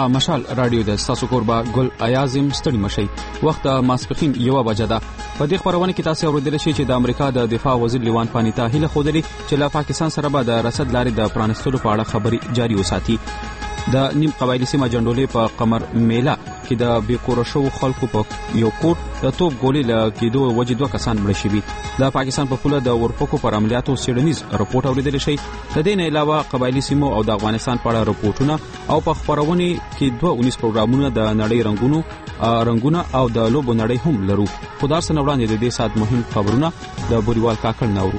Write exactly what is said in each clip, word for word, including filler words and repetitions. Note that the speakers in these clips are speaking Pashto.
دا مشال رادیو د تاسو کوربه ګل ایازم ستړي مشي وخت ماسپخین یو بجه ده. په دې خبرونه کې تاسو اوریدل شي چې د امریکا د دفاع وزیر لیوان پانیتا هیله خودري چې له پاکستان سره به د رسد لارې د پرانستلو په اړه خبري جاري وساتي. د نیم قبایلی سیمه جنډولې په قمر میلا کې د بیکورشو خلکو په یو کور د توپ ګولې له کېدو وجې دوه کسان مړه شوي. د پاکستان په پوله د ورپکو پر عملیاتو څېړنیز رپورټ اوریدل شي. د دې نه علاوه قبایلی سیمو او د افغانستان په اړه رپورټونه او په خبرونه کې دوه اونیس پروګرامونه د نړۍ رنگونو رنگونه او د لوبو نړۍ هم لرو. خدای سره وړاندې د دې سات مهم خبرونه د بوريوال کاکړ نورو.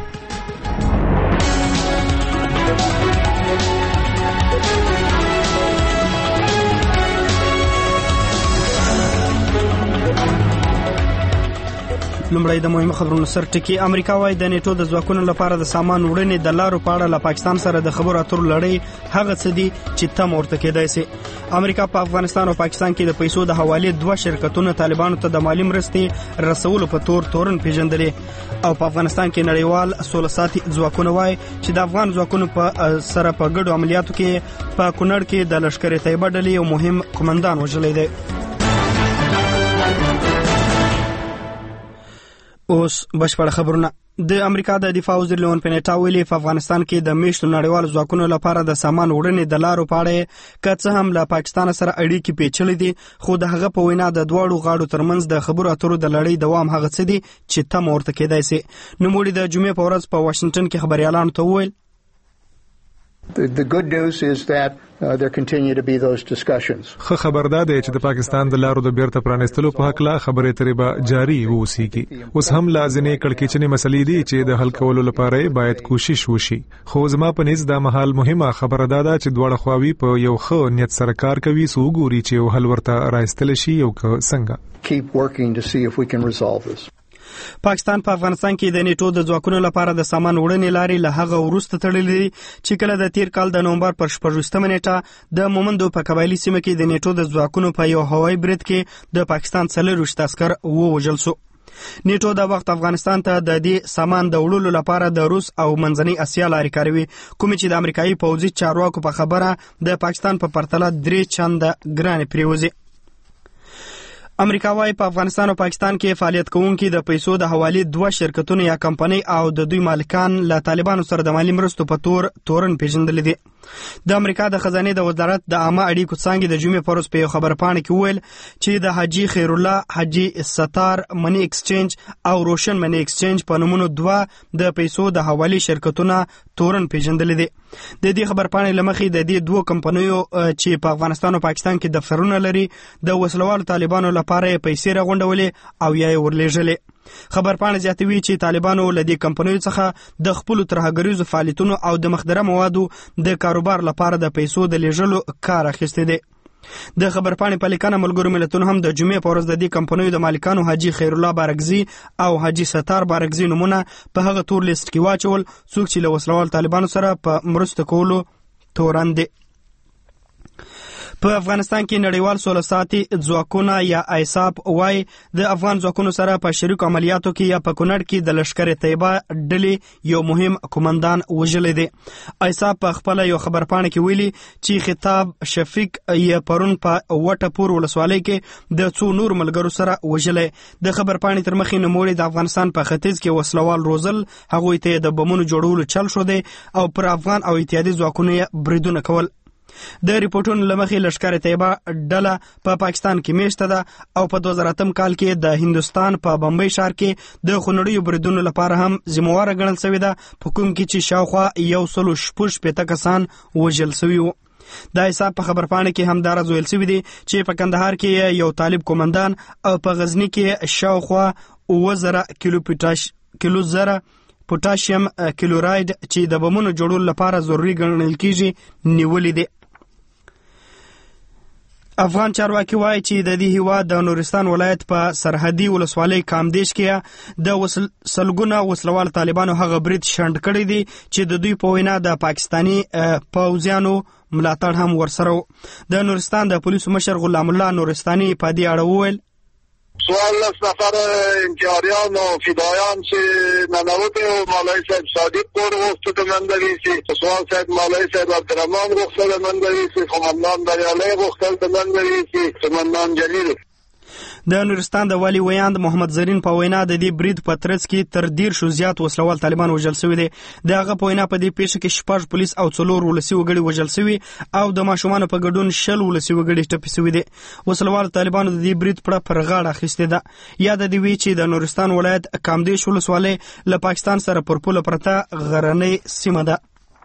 لومړی د مهمو خبرونو سر ټکی. امریکا وايي د نیټو د ځواکونو لپاره د سامان وړنې د لارو په اړه له پاکستان سره د خبرو اترو لړۍ هغه څه دي چې تم ورته کېدای شي. امریکا په افغانستان او پاکستان کې د پیسو د حواله دوه شرکتونو طالبانو ته د مالی مرستې رسولو په تور تورن پیژندلې او په افغانستان کې نړیوال سوله ساتي ځواکونه وايي چې د افغان ځواکونو په سره په ګډو عملیاتو کې په کونړ کې د لشکر طیبه ډلې یو مهم قومندان وژلی دی. اوس بشپړ خبرونه. د امریکا د دفاع وزیر لیون پینیټا ویلي په افغانستان کې د میشتو نړیوال ځواکونو لپاره د سامان وړنې د لارو په اړه که څه هم له پاکستان سره اړیکې پیچلې دي خو د هغه په وینا د دواړو غاړو ترمنځ د خبرو اترو د لړۍ دوام هغه څه دي چې تم ورته کېدای شي. نوموړي د جمعې په ورځ په واشنگټن کې خبريالانو ته وویل The, the good news is that uh, there continue to be those discussions. خو خبردار دی چې د پاکستان د لارو د بیرته پرانستلو په حق لا خبرې ترې به جاری ووسیږي. اوس هم لازمي کړکېچنې مسلې دي چې د حل کولو لپاره باید کوشش وشي. خو زما په نس د محل مهمه خبره ده چې دواړه خواوی په یو ښه نیت سره کار کوي سو ګوري چې حل ورته راستل شي او څنګه. Keep working to see if we can resolve this. پاکستان په افغانستان کې د نیټو د ځواکونو لپاره د سامان وړنې لارې له هغه وروسته تړلې چې کله د تیر کال د نومبر پر شپږمه نیټه د مومندو په قبایلی سیمه کې د نیټو د ځواکونو په یو هوایي برید کې د پاکستان څلور عسكر ووژل شو. نیټو د وخت افغانستان ته د دې سامان د وړلو لپاره د روس او منځنۍ اسیا لارې کاروي کوم چې د امریکایي پوځي چارواکو په خبره د پاکستان په پرتله درې چنده ګران پریوزي. امریکا وايي په افغانستان او پاکستان کې فعالیت کوونکي د پیسو د حواله دوه شرکتونو یا کمپنۍ او د دوی مالکان له طالبانو سره د مالی مرستو په تور تورن پیژندل دي. د امریکا د خزانه د وزارت د عامه اړیکو څنګه د جمعې پروس په خبر پاڼه کې ویل چې د حاجی خیر الله حاجی ستار منی ایکسچینج او روشن منی ایکسچینج په نومونو دوه د پیسو د حواله شرکتونه تورن پیژندل دي. د دې خبر پاڼې لمخې د دې دوه کمپنیو چې په افغانستان او پاکستان کې دفترونه لري د وسلوال طالبانو لپاره پیسې راغونډولې او یا ورلېږلې. خبر پاڼه زیاتوي چې طالبانو له دې کمپنیو څخه د خپل ترهګریزو فعالیتونو او د مخدره موادو د کاروبار لپاره د پیسو د لیږلو کار اخیستی دی. د خبر پاڼې په لیکنه ملګرو ملتونو هم د جمعې په ورځ د دې کمپنیو د مالکانو حاجی خیر الله بارګزي او حاجی ستار بارګزي نومونه په هغه تور لیست کې واچول څوک چې له وسلوال طالبانو سره په مرسته کولو تورن دي. په افغانستان کې نړیوال سوله ساتي ځواکونه یا ایساپ وايي د افغان ځواکونو سره په شریک عملیاتو کې یا په کونړ کې د لشکر طیبه ډلې یو مهم قومندان وژلی دی. ایساپ په خپل یو خبر پاڼه کې ویلي چې خطاب شفیق یې پرون په وټه پور ولسوالۍ کې د څو نور ملګرو سره وژلی. د خبر پاڼې تر مخې نوموړي د افغانستان په ختیځ کې وسلوال روزل هغوی ته د بمونو جوړولو چل شو دی او پر افغان او اتحادي ځواکونو یې بریدونه کول. د ریپورټونو لمخې لشکر طیبه ډله په پاکستان کې میشته ده او په دوه زره اتم کال کې د هندستان په بمبئی ښار کې د خونړیو بریدونو لپاره هم ذمہواره ګڼل شوې ده په کوم کې چې شاوخوا یو سل شپږ شپېته کسان وژل شوي وو. د حساب په خبر پاڼه کې هم دا راز ویل شوی دی چې په کندهار کې یو طالب قومندان او په غزنی کې شاوخوا اوه زره کیلو پټاش کیلو زره پوتاشیم کلوراید چې د بمونو جوړولو لپاره ضروري ګڼل کیږي نیولې دي. افغان چارواکي وایي چې د دې هیواد د نورستان ولایت په سرحدي ولسوالۍ کامدیش کې د وسل سلګونه وسلوال طالبانو هغه برید شنډ کړی دی چې د دوی په وینا د پاکستانی پوځیانو ملاتړ هم ورسره و. د نورستان د پولیسو مشر غلام الله نورستاني په دې اړه وویل سوال از نفر انتحاریان و فدایان چه ننوت و مولای صاحب صادق پور گفت من دویسی سوال صاحب مولای صاحب عبدالرحمن گفت من دویسی قمندان بریالی گفت من دویسی قمندان جلیل. د نورستان د والی ویاند محمد زرین په وینا د دې برید په ترڅ کې تر ډیر شو زیات وسلوال طالبان وژل شوي دي. د هغه په وینا په دې پیښه کې شپږ پولیس او څلور ولسي وګړي وژل شوي او د ماشومانو په ګډون شل ولسي وګړي ټپي شوي دي. وسلوال طالبانو د دې برید پړه پر غاړه اخیستې ده. یاد دی وی چې د نورستان ولایت کامدیش ولسوالۍ له پاکستان سره پر پوله پرته غرنۍ سیمه ده.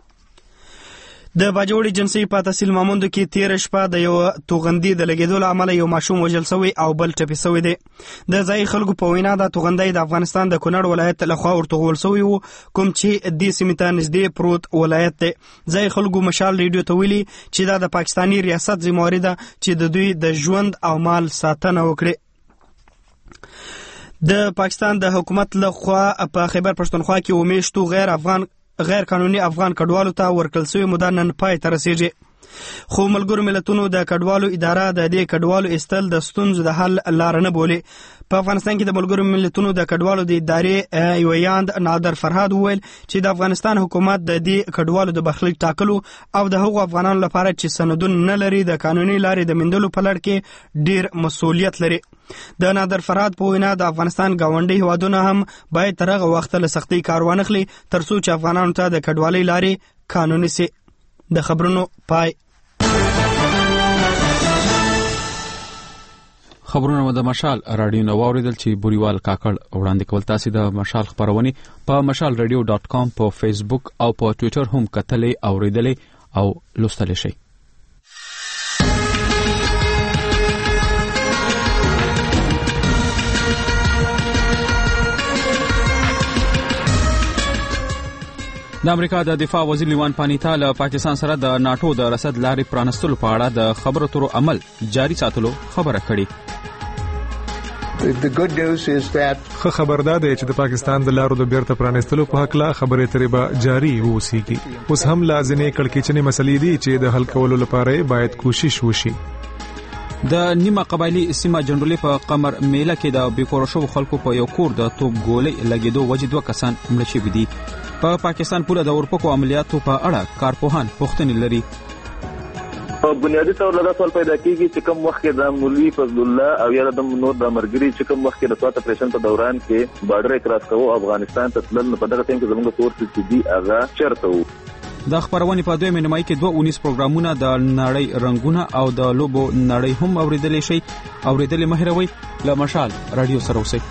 د باجوړي جنسي په تحصیل ماموندو کې تیر شپه د یو توغندي د لګیدو له امله یو ماشوم وژل شوی او بل ټپي شوی دی. د ځای خلکو په وینا د توغندي د افغانستان د کونړ ولایت له خوا ورتغول شوی وو کوم چې د سیمې ته نږدې پروت ولایت دی. ځای خلکو مشال ریډیو ته ویلي چې دا د پاکستاني ریاست ذمہواری ده چې د دوی د ژوند او مال ساتنه وکړي. د پاکستان د حکومت له خوا په خیبر پښتونخوا کې ومیشتو غیر افغان غیر قانوني افغان کډوالو ته ورکړل شوی موده نن پای ته رسیږي. خو ملګرو ملتونو د کډوالو اداره د دې کډوالو استل د ستونزو د حل لار نه بولي. په افغانستان کې د ملګرو ملتونو د کډوالو د ادارې یویاند نادر فرهاد وویل چې د افغانستان حکومت د دې کډوالو د برخلیک ټاکلو او د هغو افغانانو لپاره چې سندونه نه لري د قانوني لارې د موندلو په لړ کې ډیر مسؤلیت لري. د نادر فرهاد په وینا د افغانستان ګاونډي هیوادونه هم باید تر هغه وخته له سختۍ کار وانخلي ترڅو چې افغانانو ته د کډوالۍ لارې قانوني سي. د خبرونو پای. خبرونه مو د مشال رادیو نو اوریدل چې بوريوال کاکړ وړاندې کول. تاسو د مشال خبرونه په مشال رادیو ډاٹ کام په فیسبوک او په ټوئیټر هم کتلې اوریدلې او لوستل شئ. د امریکا د دفاع وزیر لیوان پانیتا له پاکستان سره د ناتو د رسد لارې پرانستلو په اړه د خبرو اترو عمل جاري ساتلو خبره کړې. The good news is that خو خبردار دی چې د پاکستان د لارو د بیرته پرانستلو په حق لا خبرې ترې به جاري ووسیږي. اوس هم لازمي کړکېچنې مسلې دي چې د حل کولو لپاره باید کوشش وشي. د نیمه قبایلی سیمه جنرالي په قمر میله کې د بیکورشو خلکو په یو کور د توپ ګولې لګیدو وجه دوه کسان مړه شوي دي. په پا پاکستان پوله د اورپکو عملیاتو په اړه کارپوهان پوښتنې لري. په بنیادی تور له سوال پیدا کیږي چې کوم وخت د مولوی فضل الله او یا د نور د مرګري چې کوم وخت د سوات اپریشن په دوران کې بارډر کراس کوو افغانستان ته تلل په دغه ټیم کې زموږ فورس چې دی هغه چرته وو. د خبرونه په دوه مینمای کې دوه اونیس پروګرامونه د نړۍ رنگونه او د لوبو نړۍ هم اوریدلې شي. اوریدلې مهروي له مشال رادیو سره اوسئ.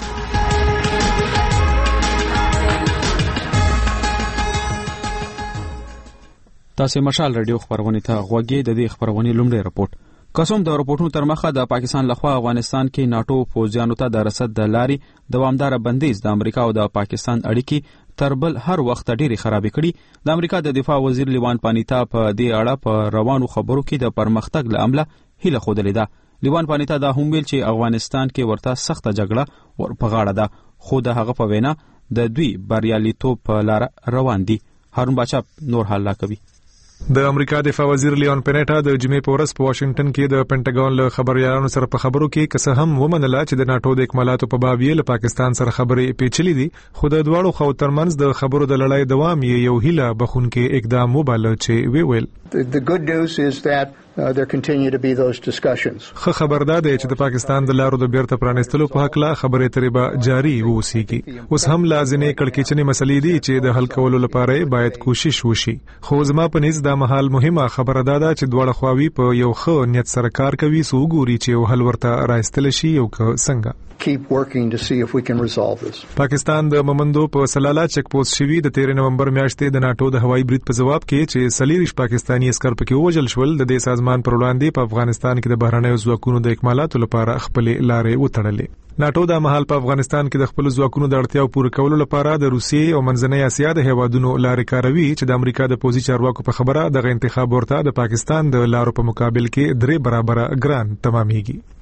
تاسو مشال رادیو خبرونه ته غوږی. د دې خبرونه لومړی رپورت قسم د رپورټونو تر مخه د پاکستان لخوا افغانستان کې ناتو فوجیانو ته د رسد د لارې دوامدار بندیز د امریکا او د پاکستان اړیکې تر بل هر وخت ډېری خرابې کړي. د امریکا د دفاع وزیر لیوان پانیتا په دې اړه په روانو خبرو کې د پرمختګ له امله هیله خوده ده. لیوان پانیتا دا هم ویل چې افغانستان کې ورته سخته جګړه ور په غاړه ده خو د هغه په وینا د دوی بریالیتوب په لار روان دي. هارون باچا نور حل لا کوي. د امریکا دفاع وزیر لیون پینیټا د جمعې په ورځ په واشنگټن کې د پینټاګون له خبريالانو سره په خبرو کې کسه هم ومنله چې د ناتو د اکمالاتو په باب یې له پاکستان سره خبرې پیچلې دي. خو د دواړو خو ترمنځ د خبرو د لړۍ دوام یې یو هیله بخونکې اقدام وباله چې وی ویل. The good news is that uh, there continue to be those discussions. خو خبردار دی چې د پاکستان د لارو د بیرته پرانستلو په حق لا خبرې ترې به جاري ووسیږي. اوس هم لازمي کړکېچنې مسلې دي چې د حل کولو لپاره باید کوشش وشي. خو زما په نس دا مهال مهمه خبره ده چې دواړه خواوی په یو ښه نیت سره کار کوي سو ګوري چې یو حل ورته راستل شي او که څنګه. Keep working to see if we can resolve this. پاکستان د ممندو په سلاله چک پوسټ شوی د تیر نومبر میاشتې د ناتو د هوایي برید په جواب کې چې سلیریش پاکستانی عسكر پکې وژل شول د دې سازمان پر وړاندې په افغانستان کې د بهرنیو ځواکونو د اکمالاتو لپاره خپل لارې وتړلې. ناتو د مهال په افغانستان کې د خپل ځواکونو د اړتیاو پوره کولو لپاره د روسیې او منځنۍ اسیا د هیوادونو لارې کاروي چې د امریکا د پوزي چارواکو په خبره د انتخاب ورته د پاکستان د لارو په مقابل کې درې برابر ګران تمامېږي.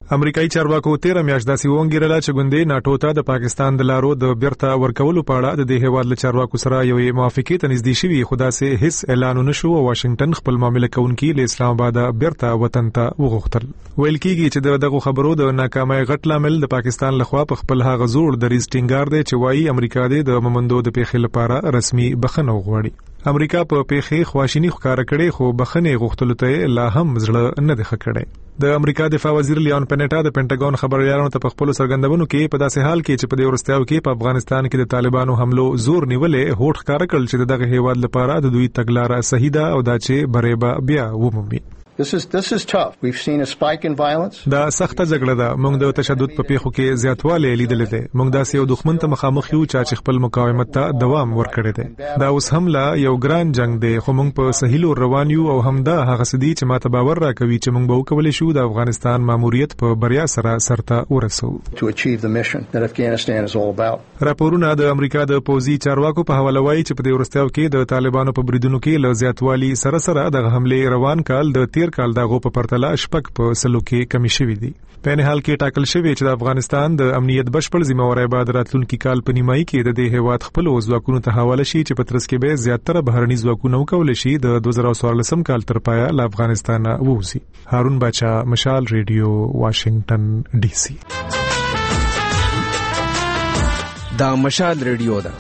امریکایي چارواکو تیر میاشت داسې وونګیرله چې ګوندې ناټو ته د پاکستان د لارو د بیرته ورکولو په اړه د دې هیواد له چارواکو سره یوې موافقې ته نږدې شوي، خو داسې هیڅ اعلان ونه شو او واشنگټن خپل معامله کوونکي له اسلام آباد بیرته وطن ته وغوښتل. ویل کېږي چې دغه خبرو د ناکامۍ غټ لامل د پاکستان لخوا په خپل هغه زوړ دریځ ټینګار دی چې وایي امریکا د مومندو د پیښې لپاره رسمي بخښنه وغواړي. امریکا په پیښې خواشینی ښکاره کړې، خو بخښنې غوښتلو ته لا هم زړه نه دی ښه کړی. د امریکا دفاع وزیر لیون پینیټا د پینټاګون خبريالانو ته په خپل سرګندونو کې په داسې حال کې چې په دې ورستیاو کې په افغانستان کې د طالبانو حملو زور نیولې هوټ ښکاره کړل چې دغه هیواد لپاره د دوی تګلارې صحیح ده او دا چې بریبا بیا ومومي. This is this is tough. We've seen a spike in violence. دا سخته جګړه ده. موږ د تشدد په پیښو کې زیاتوالی لیدلې ده. موږ داسې یو دښمن ته مخامخ یو چې خپل مقاومت ته دوام ورکړي ده. دا اوس هم لا یو ګران جنگ دی، خو موږ په صحیح لور روان یو او هم دا هغه سدي چې ماته باور راکوي چې موږ به وکولای شو د افغانستان ماموریت په بریا سره سرته ورسو. To achieve the mission that Afghanistan is all about. راپورونه د امریکا د پوځي چارواکو په حواله وایي چې په دې ورستیاو کې د طالبانو په بریدونو کې له زیاتوالی سره سره د حمله روان کال د تیر کال دغه په پرتله شپږ په سلو کې کمی شوې دي. په نه حال کې ټاکل شوی چې د افغانستان د امنیت بشپړ ذمہواری بعد راتلونکي کال په نیمایي کې د دې هیواد خپل ځواکونو ته حواله شي چې په ترڅ کې به زیاتره بهرني ځواکونه وکول شي د دوه زره څوارلسم کال تر پایه له افغانستان ووزي. هارون باچا، مشال ریډیو، واشنگټن ډي سي. دا مشال ریډیو ده.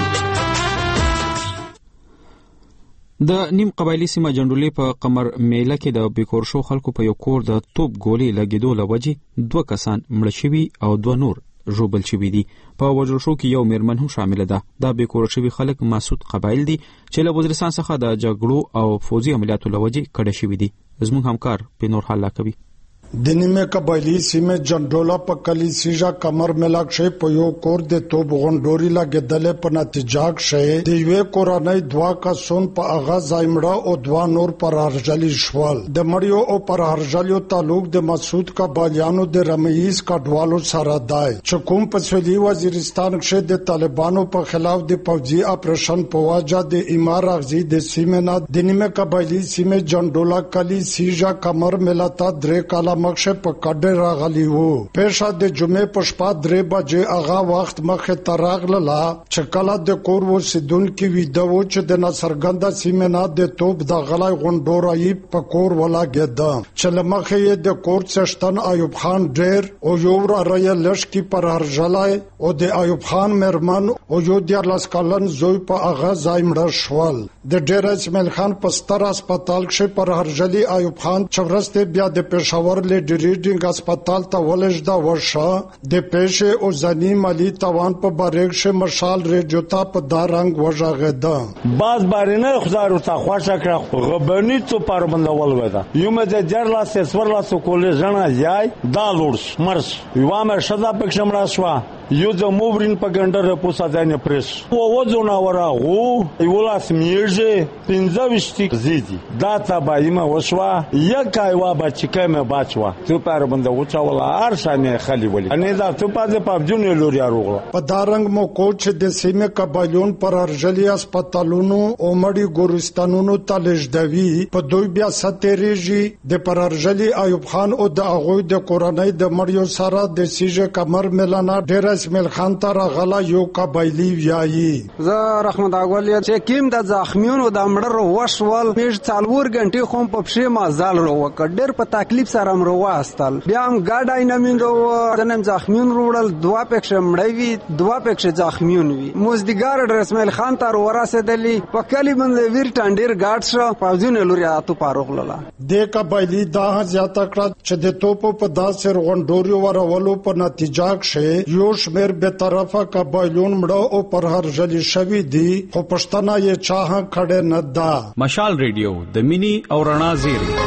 د نیم قبایلی سیمه جنډولې په قمر میله کې د بیکور شو خلکو په یو کور د توپ ګولې لګیدو لوجې دوه کسان مړه شوي او دوه نور ژوبل شوي دي. په وژل شو کې یو میرمن هم شامل ده. دا بیکور شوي خلک مسعود قبایل دي چې له وزیرستان څخه د جګړو او فوزي عملیاتو لوجې کډه شوي دي. زموږ همکار په نور حال کوي. د نیمه قبایلی سیمه جنډولا په کلی سیجا کمر ملاک شي په یو کور د توپ غونډوري لګیدل په نتیجه کې د یو کورانای دوا کسون په اغاز زایمړه او دوا نور پر هرجلی شوال. د مړیو او پر هرجلیو تعلق د مسعود قبایلیانو د رمېز کډوالو سره دی چې کوم په سویلي وزیرستان کې د طالبانو په خلاف د پوځي اپریشن په واجه د امار اغزي د سیمه نه د نیمه قبایلی سیمه جنډولا کلی سیجا کمر ملاتا درې کاله مخه په کډه راغلی وو. پېښه د جمعې په شپه درې بجې هغه وخت مخه تراغله چې کله د کور وسیدون کې ویده و چې د نصرګنده سیمه نه د توپ د غلای غونډورای په کور ولاګیده چې لمخه یې د کور څشتن ایوب خان ډیر او یو رای لشکي پر هرجلای او د ایوب خان مرمن او یو د لاس کلن زوی په هغه ځایمړه شوال. د ډیر اسماعیل خان په ستر هسپتال کې پر هرجلی ایوب خان چورسته بیا د پېښور ډیریډینګ هسپتال ته ولېږدا ورشه. د پېښې او ځنی مالی توان په بارک شه مشال ریډیو ته په دارنګ وژغېده. باز بارینه خدای ورته خوښه کړه غبنی څو پر بندول ودا یو مې د جرلا سسور لا سو کولې ژنا یای دا لورس مرس یو ما شدا پکښم را شو یو د موبرین په ګندره په ساده پرس او وځونه ورغو یو لاس میږي پنځه وشتي زیدي دا تبایمه وشوا یکای وا بچکه مې باچوا تو پر بنده وچاولا ارشانه خلی ولی ان دا تو پازه پابجون لوري اروغله. په دارنګ مو کوچ د سیمه قبایلون پر ارجلی هسپتالونو او مړی ګورستانونو تلجدوی په دوی بیا ستریږي د پر ارجلی ایوب خان او د اغوی د قرانای د مړیو سره د سیجه کمر ملانا ډیر اسماعیل خان تر غلا یو قبایلی ویایي. زه رحمت اغول چې کیم د زخمیونو د مړر وشول میش څلور غنټې خو په پښې مازال ورو کډر په تکلیف سره مرو واستل بیا هم ګاډای نمیندو دنم زخمیون وروړل دوا پکښه مړوي دوا پکښه زخمیون وي مزدګار اسماعیل خان تر ورسېدلی په کلی باندې ویر ټانډیر ګاډ شو پاوځونه لوري اتو پاروغله. د قبایلی دا زیاته کړه چې د توپو په داسې غونډوري ورولو په نتیجه کې یو شمیر به طرفه قبایلون مړه او پر هرجلی شوی دي خو پښتنه یې چاه کړه نه ده. مشال ریډیو د مینی او رڼا زیری.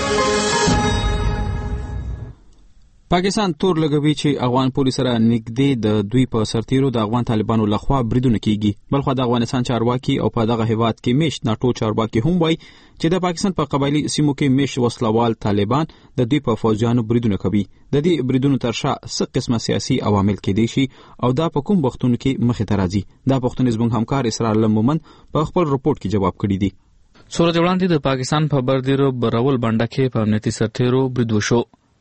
پاکستان تور لګوي چې افغان پولیس سره نږدې د دوی په سرتیرو د افغان طالبانو لخوا بریدونه کیږي. بلخو د افغانستان چارواکي او په دغه هیواد کې میشت ناټو چارواکي هم وایي چې د پاکستان په قبایلی سیمو کې میشت وسلوال طالبان د دوی په فوجیانو بریدونه کوي. د دې بریدونو تر شا څه قسمه سیاسي عوامل کېدای شي او دا په کوم وختونو کې مخې ته راځي. دا پوښتنې زموږ همکار اسرار الله مومن په خپل رپورت کې جواب کړی دی. سورج وړاندې د پاکستان په بردیرو برول بنډه کې په امنیتي سرتیرو برید وشو.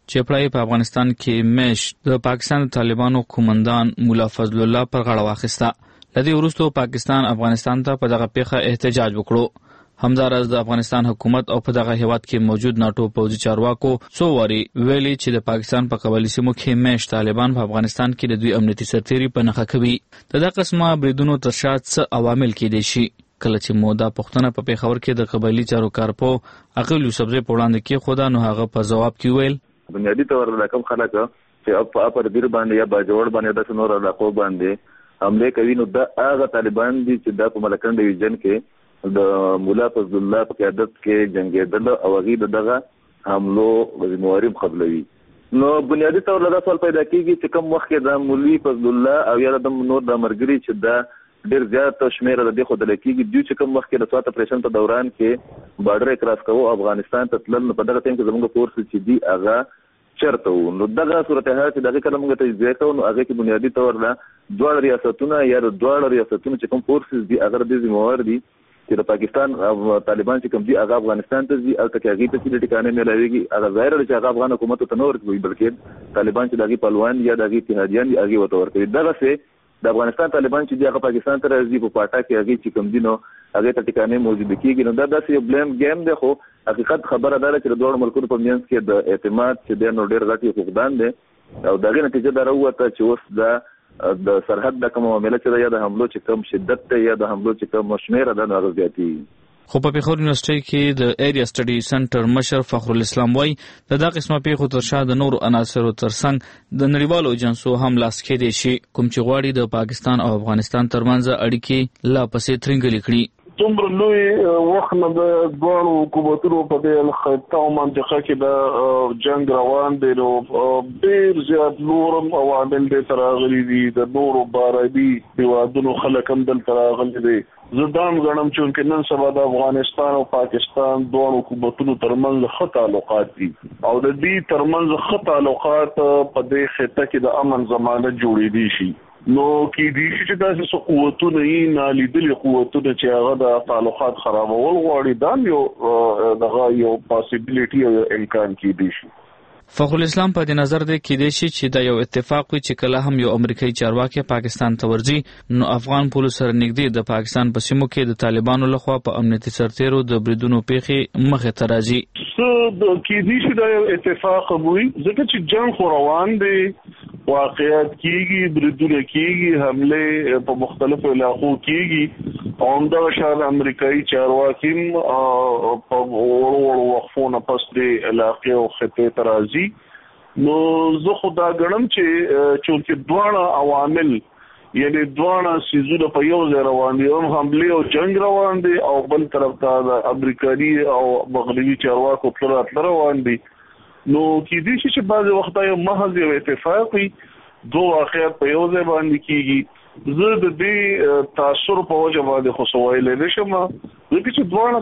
چې پړای په افغانستان کې میش د پاکستان طالبانو قومندان مولا فضل الله پر غاړه واخیسته لدی ورستو پاکستان افغانستان ته په دغه پیښه احتجاج وکړو همدارس د افغانستان حکومت او په دغه هیواد کې موجود ناتو پوځي چارواکو څو واري ویلي چې د پاکستان په قبایلي سیمو کې میش طالبان په افغانستان کې د دوی امنیتي سرتیري په نښه کوي د دغه قسمه بریدونو تر شا څه عوامل کېدای شي کله چې مودا پښتنه په پیښور کې د قبایلي چارو کارپو عقل یوسفزی په وړاندې کې خدا نو هغه په جواب کې ویل بنیادی تور د کوم خلک چې په اپر دیر باندې یا باجوړ باندې د سنور علاقو باندې حمله کوي نو د هغه طالبان دي چې د ملکن ډیویژن کې د مولا فضل الله په قیادت کې جنگیدل او هغه دغه حملو ذمہواری قبلوي نو بنیادی تور د سوال پیدا کیږي چې کوم وخت د مولی فضل الله او یا د نور د مرګري چې د ډیر زیات شمیر د دې خو د لکېږي دوی چې کوم وخت کې د سوات اپریشن په دوران کې بارډر کراس کوو افغانستان ته تلل په دغه ټیم کې زموږ فورس چې دی هغه چرته وو نو دغه صورتحال چې دغه کله موږ ته ځای کوو نو هغه کې بنیادی تور نه دوه ریاستونه یا د دوه ریاستونو چې کوم فورسز دي هغه د ذمہوار دي چې د پاکستان او طالبان چې کوم دي هغه افغانستان ته ځي او تکي هغه ته چې ټکانې ملایوي هغه ظاهر چې هغه افغان حکومت ته نور کوي بلکې طالبان چې دغه پهلوان یا دغه اتحادیان هغه وته ورته دغه څه د افغانستان طالبان چې هغه پاکستان ته راځي په پاټا کې هغه چې کوم دینو هغه ته ټکانې موجود کیږي نو دا داسې یو بلیم گیم دی خو حقیقت خبره ده چې د دوه ملکونو په منځ کې د اعتماد چې د نو ډېر غټي فقدان دي او دغه نتیجه دا راوته چې اوس د د سرحد د کوم معاملې چې یا د حملو چې کم شدت ته یا د حملو چې کم شمیر ده نو زیاتی خو په پیښور یونیورسيټي کې د ایریا سټډي سنټر مشر فخر الاسلام وای د دغه قسمه پیښو تر شا د نورو عناصرو ترڅنګ د نړیوالو ایجنسو هم لاس کې دي شي کوم چې غواړي د پاکستان او افغانستان ترمنځ اړیکې لا پسې ترنګلې کړي څومره لوی وخت نه د دوه حکومتونو په دې خطه او منطقه کې د جنگ روان دي نو ډېر زیات نورم عوامل دي تراغلي دي د نورو باربي دیوادونو خلک هم دل تراغلي دي زدان غنم چې نن سبا د افغانستان او پاکستان دوه حکومتونو ترمنځ ښه تعلقات دي او د دې ترمنځ ښه تعلقات په دې خطه کې د امن ضمانت جوړې دي شي نو کې دي چې داسې قوتونه یې نالیدلې قوتونه چې هغه د تعلقات خرابول غواړي دا یو دغه یو پاسیبিলিټي او امکان کې دي شي فخر الاسلام په دې نظر دی کې دی چې دا یو اتفاق وي چې کله هم یو امریکایي چارواکي پاکستان ته ورځي نو افغان پولیس سره نږدې د پاکستان په سیمو کې د طالبانو لخوا په امنیتي سرتیرو د بریدونو پیښې مخه ته راځي څه د کې دي چې دا یو اتفاق وي ځکه چې جنگ خو روان دی واقعیت کیږي بریدونه کیږي حمله په مختلفو علاقو کیږي او همدا شان امریکایي چارواکي په ورو وقفونه پس د علاقې او خطې ته راځي نو زه خدا غنم چې چې دواړه عوامل یعنی دواړه سيزونه په یو ځای روان دي هم حمله او جنگ روان دي او بل طرف ته د امریکایي او مغربي چارواکو په روان دي نو کې دي چې بعض وخت یو محض یو اتفاقي دوه واقعیت په یو ځای باندې کیږي زه د دې تاثر په وجه باندې خو سوال نشم ځکه چې دوه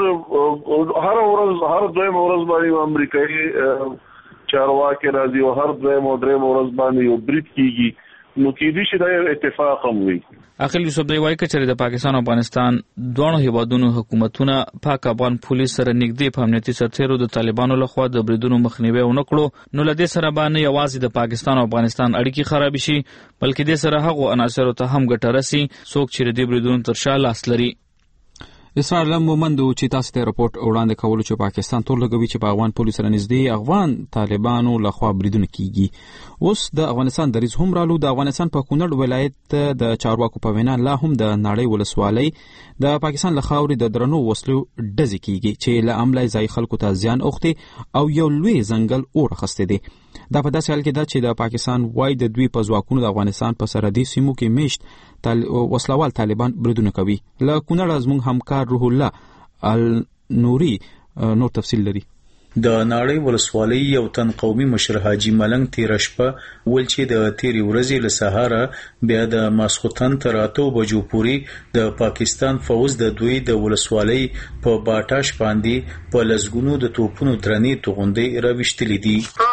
کارونه هر ورځ هر دوه ورځ باندې امریکایي چارواکي راځي او هر دوه مودره ورځ باندې یو بریټ کیږي نو کې دي چې دا یو اتفاق هم وي عقل یوسفزی وایي چې د پاکستان او افغانستان دوه هیوادونو حکومتونه پاک افغان پولیس سره نږدې په امنیتي سرتیرو د طالبانو لخوا د بریدونو مخنیوي ونکړو نو لدې سره باندې یوازې د پاکستان او افغانستان اړیکې خراب شي بلکې د سره هغه عناصرو ته هم ګټه رسي څوک چې د بریدونو تر شا لاس لري اسرائیل مومندو چې تاسو ته راپورټ وړاندې کول چې پاکستان تور لګوي چې په افغان پولیس سره نږدې افغان طالبانو لخوا بریدونه کیږي اوس د افغانستان دریز هم رالو د افغانستان په کونړ ولایت د چارواکو په وینا لا هم د نړۍ ولسوالۍ د پاکستان له خاورې د درنو وسلو ډزې کیږي چې له عمله ځای خلکو ته زیان اوختي او یو لوی ځنګل اور اخسته دي دا په داسې حال کې ده چې د پاکستان وای د دوی په ځواکونو د افغانستان په سرحدي سیمو کې میشت تل وسلوال طالبان بریدونه کوي له کونړ زموږ همکار روح الله النوري نور تفصیل لري د ناړۍ ولسوالۍ یو تن قومي مشر حاجی ملنګ تیر شپه ول چې د تیری ورځې له سهاره بیا د ماسختن تر اتو بجو پورې د پاکستان فوز د دوی د ولسوالۍ په باټاش باندې په لزګونو د توپونو درنې توغندې راوښتلې دي تر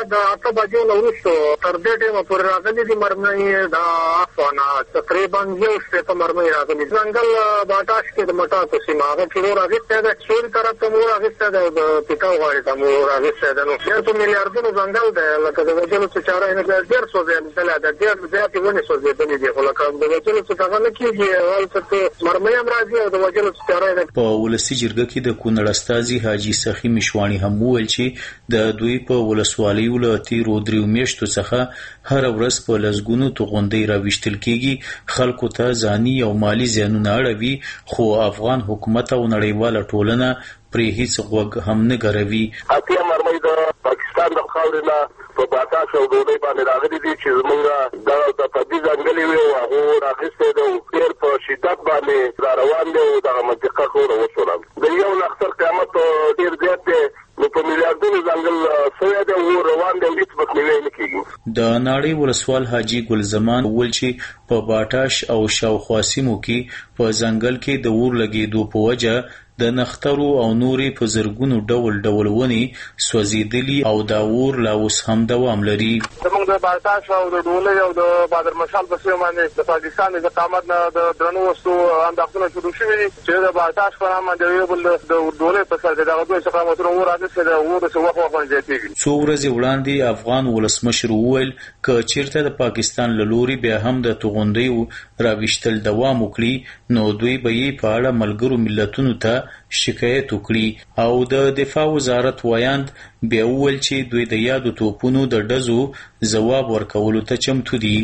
د اته بجو نه وروسته تر دې ټیمه پورې راغلي دي مرمۍ د افغانه تقریبا یو شپېته مرمۍ راغلي ځنګل باټاش کې د مټاکو سیمه هغه چې مور اخیستی ده سوري طرف ته مور اخیستی ده د پیټاو غاړې ته مور اخیستی ده نو ډېر په میلیاردونو ځنګل دی لکه د وژلو څه چاره یې نه ډېر سوځېدلی ده ډېر زیاتې ونې سوځېدلې دي خو لکه د وژلو څه هغه نه کېږي هلته مرمۍ هم راځي او د وژلو څه چاره یې نه. په ولسي جرګه کې د کونړ استازي حاجي سخي مشواڼي هم وویل چې د دوی په ولسوالیو له تیرو دریو میاشتو څخه هر ورځ په لسګونو توغندۍ راویشتل کېږي خلکو ته ځاني او مالي زیانونه اړوي خو افغان حکومت او نړیواله ټولنه پرې هیڅ غوږ هم نه ګروي. اتیا مرمۍ د پاکستان د خاورې نه په باټاش او ډوډۍ باندې راغلي دي چې زموږ د طبي ځنګلې وي او هغو راخیستی دی او ډېر په شدت باندې را روان دی او دغه منطقه ټوله وسوله. د یو لښکر قیامت ډېر زیات دی نو په میلیاردونو ځنګل سوی دی او روان دی او هېڅ مخنیوی نه کېږي. د ناړۍ ولسوال حاجي ګل زمان وویل چې په باټاش او شاوخوا سیمو کې په ځنګل کې د اور لګېدو په وجه د نخترو او نورې په زرګونو ډول ډول ونې سوځېدلي او دا اور لا اوس هم دوام لري. زموږ د باټاش او د ډولۍ او د بادر مشال په سیمه باندې د پاکستان د اقامت نه د درنو وسلو انداختونه شروع شوي دي چې د باټاش په نامه د یو بل د ډولۍ په سر کې دغه دوه استقامتونه اور راغلي د اور څه وخت وخت باندې زیاتېږي. څو ورځې وړاندې افغان ولسمشر وویل که چیرته د پاکستان له لوري بیا هم د توغندیو راویشتل دوام وکړي نو دوی به یې په اړه ملګرو ملتونو ته شکایت وکړي او د دفاع وزارت وایاند بیا وویل چې دوی د یادو توپونو د ډزو ځواب ورکولو ته چمتو دي.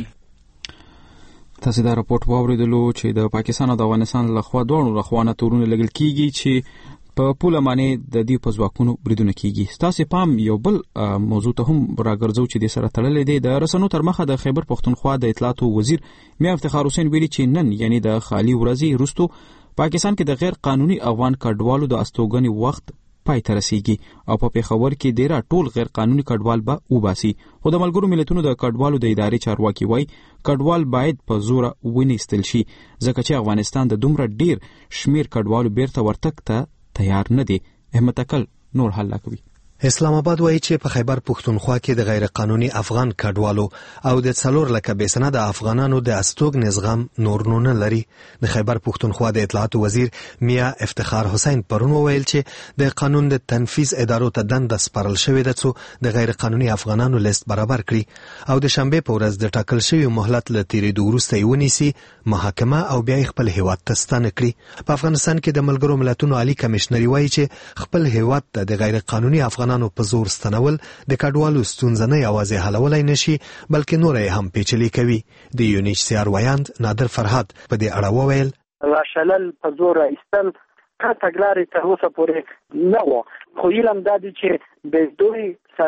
تاسو دا راپورټ واوریدلو چې د پاکستان او د افغانستان لخوا دواړو لخوا نه تورونه لګل کیږي چې په پوله باندې د دې په ځواکونو بریدونه کیږي. تاسو پام یو بل موضوع ته هم راګرځو چې د سره تړلې دی. د رسنیو تر مخه د خیبر پښتونخوا د اطلاعاتو وزیر میا افتخار حسین ویلي چې نن یعنی د خالی ورځې وروسته پاکستان کې د غیر قانوني افغان کډوالو د استوګنې وخت پای ته رسیږي او په پیښور کې ډیره ټول غیر قانوني کډوال به وباسي. خو د ملګرو ملتونو د کډوالو د ادارې چارواکي وایي کډوال باید په زور ونیستل شي ځکه چې افغانستان د دومره ډیر شمیر کډوالو بیرته ورتګ ته تیار نه دی. احمد اکل نور حل کوي. اسلام آباد وایي چې په خیبر پښتونخوا کې د غیر قانوني افغان کډوالو او د څلور لکه بېسند افغانانو د استوګنې زغم نور نه لري. د خیبر پښتونخوا د اطلاعاتو وزیر میا افتخار حسین پرون وویل چې د قانون د تنفیذ ادارو ته دنده سپارل شوې ده چې د غیر قانوني افغانانو لیست برابر کړي او د شنبه په ورځ د ټاکل شوی مهلت له تیریدو وروسته یې ونیسي محاکمه او بیا خپل هیواد ته ستانه کړي. په افغانستان کې د ملګرو ملتونو عالی کمشنري وایي چې خپل هیواد ته د غیر قانوني افغان افغانانو په زور ستنول د کډوالو ستونزه نه یوازې حلولای نشي بلکې نور یې هم پیچلي کوي. د یونیچ سی آر وایاند نادر فرهاد په دې اړه وویل راشلل په زور ایستل کا تګلارې تر اوسه پورې نه و خو علم دا دی چې د دوی